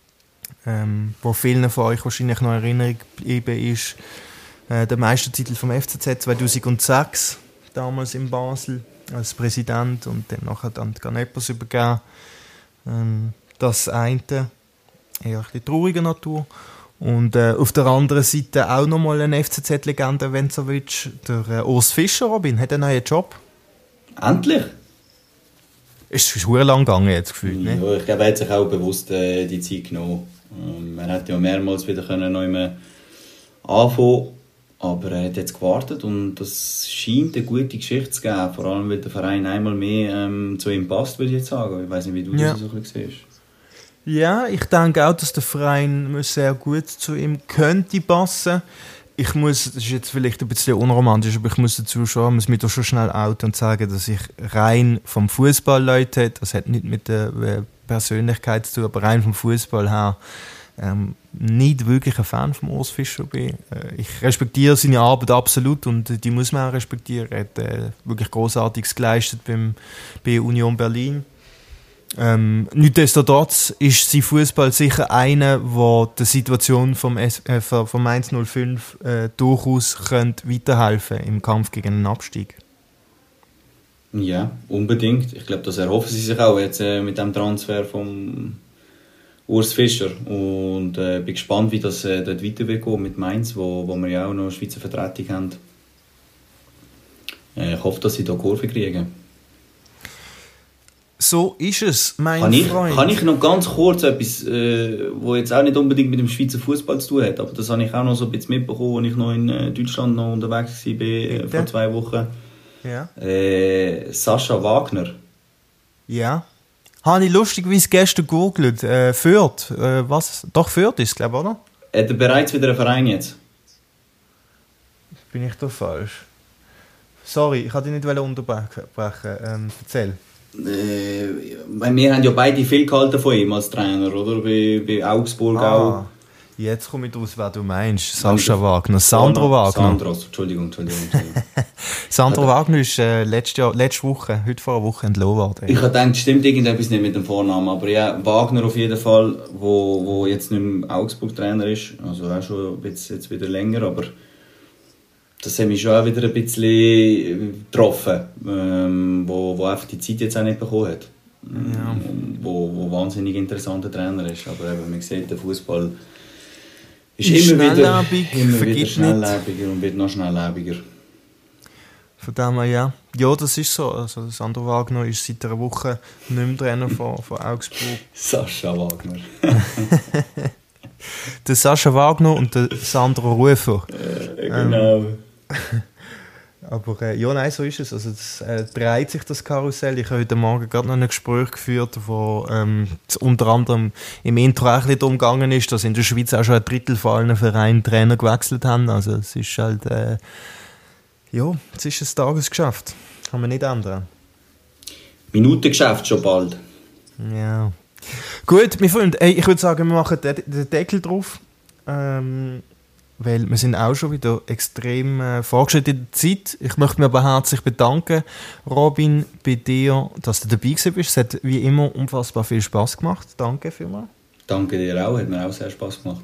Wo vielen von euch wahrscheinlich noch in Erinnerung geblieben ist. Der Meistertitel vom FCZ 2006, damals in Basel, als Präsident und dann nachher an die Ganeppers übergeben. Das eine, eher ein bisschen trauriger Natur. Und auf der anderen Seite auch nochmal eine FCZ-Legende, wenn du so willst, der Urs Fischer, Robin, hat einen neuen Job. Endlich? Ist sehr lang gegangen jetzt gefühlt, ne? Ja, ich glaube, er hat sich auch bewusst die Zeit genommen. Er hätte ja mehrmals wieder neu anfangen, aber er hat jetzt gewartet und das scheint eine gute Geschichte zu geben, vor allem weil der Verein einmal mehr zu ihm passt, würde ich jetzt sagen. Ich weiss nicht, wie du das so ein bisschen siehst. Ja, ich denke auch, dass der Verein sehr gut zu ihm könnte passen. Ich muss, das ist jetzt vielleicht ein bisschen unromantisch, aber ich muss dazu schon, muss mich da schon schnell outen und sagen, dass ich rein vom Fußball Leute, das hat nicht mit der Persönlichkeit zu tun, aber rein vom Fußball her nicht wirklich ein Fan von Urs Fischer bin. Ich respektiere seine Arbeit absolut und die muss man auch respektieren. Er hat wirklich Großartiges geleistet bei Union Berlin. Nichtsdestotrotz ist sein Fußball sicher einer, der der Situation vom Mainz 05 durchaus weiterhelfen könnte im Kampf gegen den Abstieg. Ja, unbedingt. Ich glaube, das erhoffen sie sich auch jetzt mit dem Transfer vom Urs Fischer. Und bin gespannt, wie das dort weiter wird gehen mit Mainz, wo wir ja auch noch eine Schweizer Vertretung haben. Ich hoffe, dass sie da Kurve kriegen. So ist es, mein Freund. Kann ich noch ganz kurz etwas, was jetzt auch nicht unbedingt mit dem Schweizer Fußball zu tun hat, aber das habe ich auch noch so ein bisschen mitbekommen, als ich noch in Deutschland noch unterwegs war vor 2 Wochen. Ja. Sascha Wagner. Ja. Habe ich lustigerweise gestern gegoogelt. Fürth. Was? Doch, Fürth ist es, glaube ich, oder? Hat er bereits wieder einen Verein jetzt? Bin ich da falsch? Sorry, ich wollte dich nicht unterbrechen. Erzähl. Wir haben ja beide viel gehalten von ihm als Trainer, oder? Bei Augsburg auch. Jetzt komme ich daraus, wer du meinst. Sascha Wagner. Sandro Wagner. Entschuldigung. Sandro Wagner ist letzte Woche, heute vor einer Woche entlassen worden. Ich habe gedacht, stimmt irgendetwas nicht mit dem Vornamen, aber ja, Wagner auf jeden Fall, wo jetzt nicht mehr Augsburg-Trainer ist, also auch schon jetzt wieder länger, aber das hat mich schon auch wieder ein bisschen getroffen, wo einfach die Zeit jetzt auch nicht bekommen hat. Wo wahnsinnig interessanter Trainer ist, aber eben, man sieht, der Fußball Ist immer wieder vergibt schnelllebiger und wird noch schnelllebiger. Von dem her, ja. Ja, das ist so. Also Sandro Wagner ist seit einer Woche nicht mehr Trainer von Augsburg. Sascha Wagner. Der Sascha Wagner und der Sandro Rufer. Genau. Aber ja, nein, so ist es. Also das dreht sich das Karussell. Ich habe heute Morgen gerade noch ein Gespräch geführt, wo unter anderem im Intro auch ein bisschen darum gegangen ist, dass in der Schweiz auch schon ein Drittel von allen Vereinen Trainer gewechselt haben. Also es ist halt, ja, es ist ein Tagesgeschäft. Kann man nicht ändern. Minutengeschäft schon bald. Ja. Gut, wir Freunde, ich würde sagen, wir machen den Deckel drauf. Weil wir sind auch schon wieder extrem fortgeschritten in der Zeit. Ich möchte mich aber herzlich bedanken, Robin, bei dir, dass du dabei bist. Es hat wie immer unfassbar viel Spass gemacht. Danke vielmals. Danke dir auch, hat mir auch sehr Spass gemacht.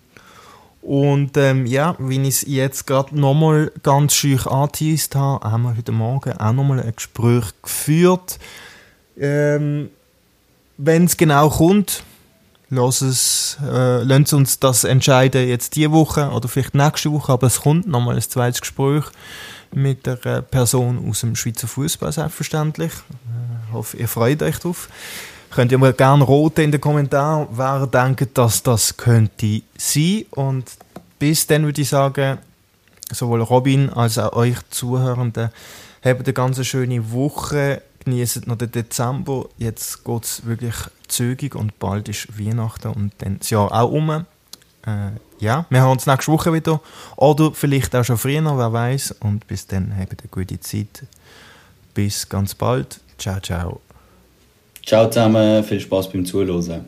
Und ja, wie ich es jetzt gerade nochmal ganz schön angeteased habe, haben wir heute Morgen auch nochmal ein Gespräch geführt. Wenn es genau kommt, lassen Sie uns das entscheiden jetzt diese Woche oder vielleicht nächste Woche, aber es kommt nochmal ein zweites Gespräch mit der Person aus dem Schweizer Fußball, selbstverständlich. Ich hoffe, ihr freut euch drauf. Könnt ihr mal gerne roten in den Kommentaren, wer denkt, dass das könnte sein. Und bis dann würde ich sagen, sowohl Robin als auch euch Zuhörenden, habt eine ganz schöne Woche. Genießt noch den Dezember. Jetzt geht es wirklich zügig und bald ist Weihnachten und dann das Jahr auch um. Ja, wir hören uns nächste Woche wieder. Oder vielleicht auch schon früher, wer weiß. Und bis dann habt eine gute Zeit. Bis ganz bald. Ciao, ciao. Ciao zusammen, viel Spaß beim Zuhören.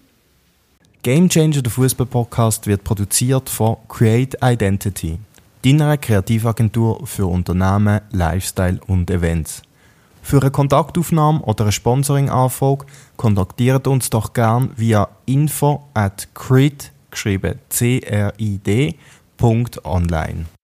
Game Changer, der Fußball-Podcast, wird produziert von Create Identity, deiner Kreativagentur für Unternehmen, Lifestyle und Events. Für eine Kontaktaufnahme oder eine Sponsoring-Anfrage kontaktiert uns doch gern via info@crid, geschrieben CRID.online.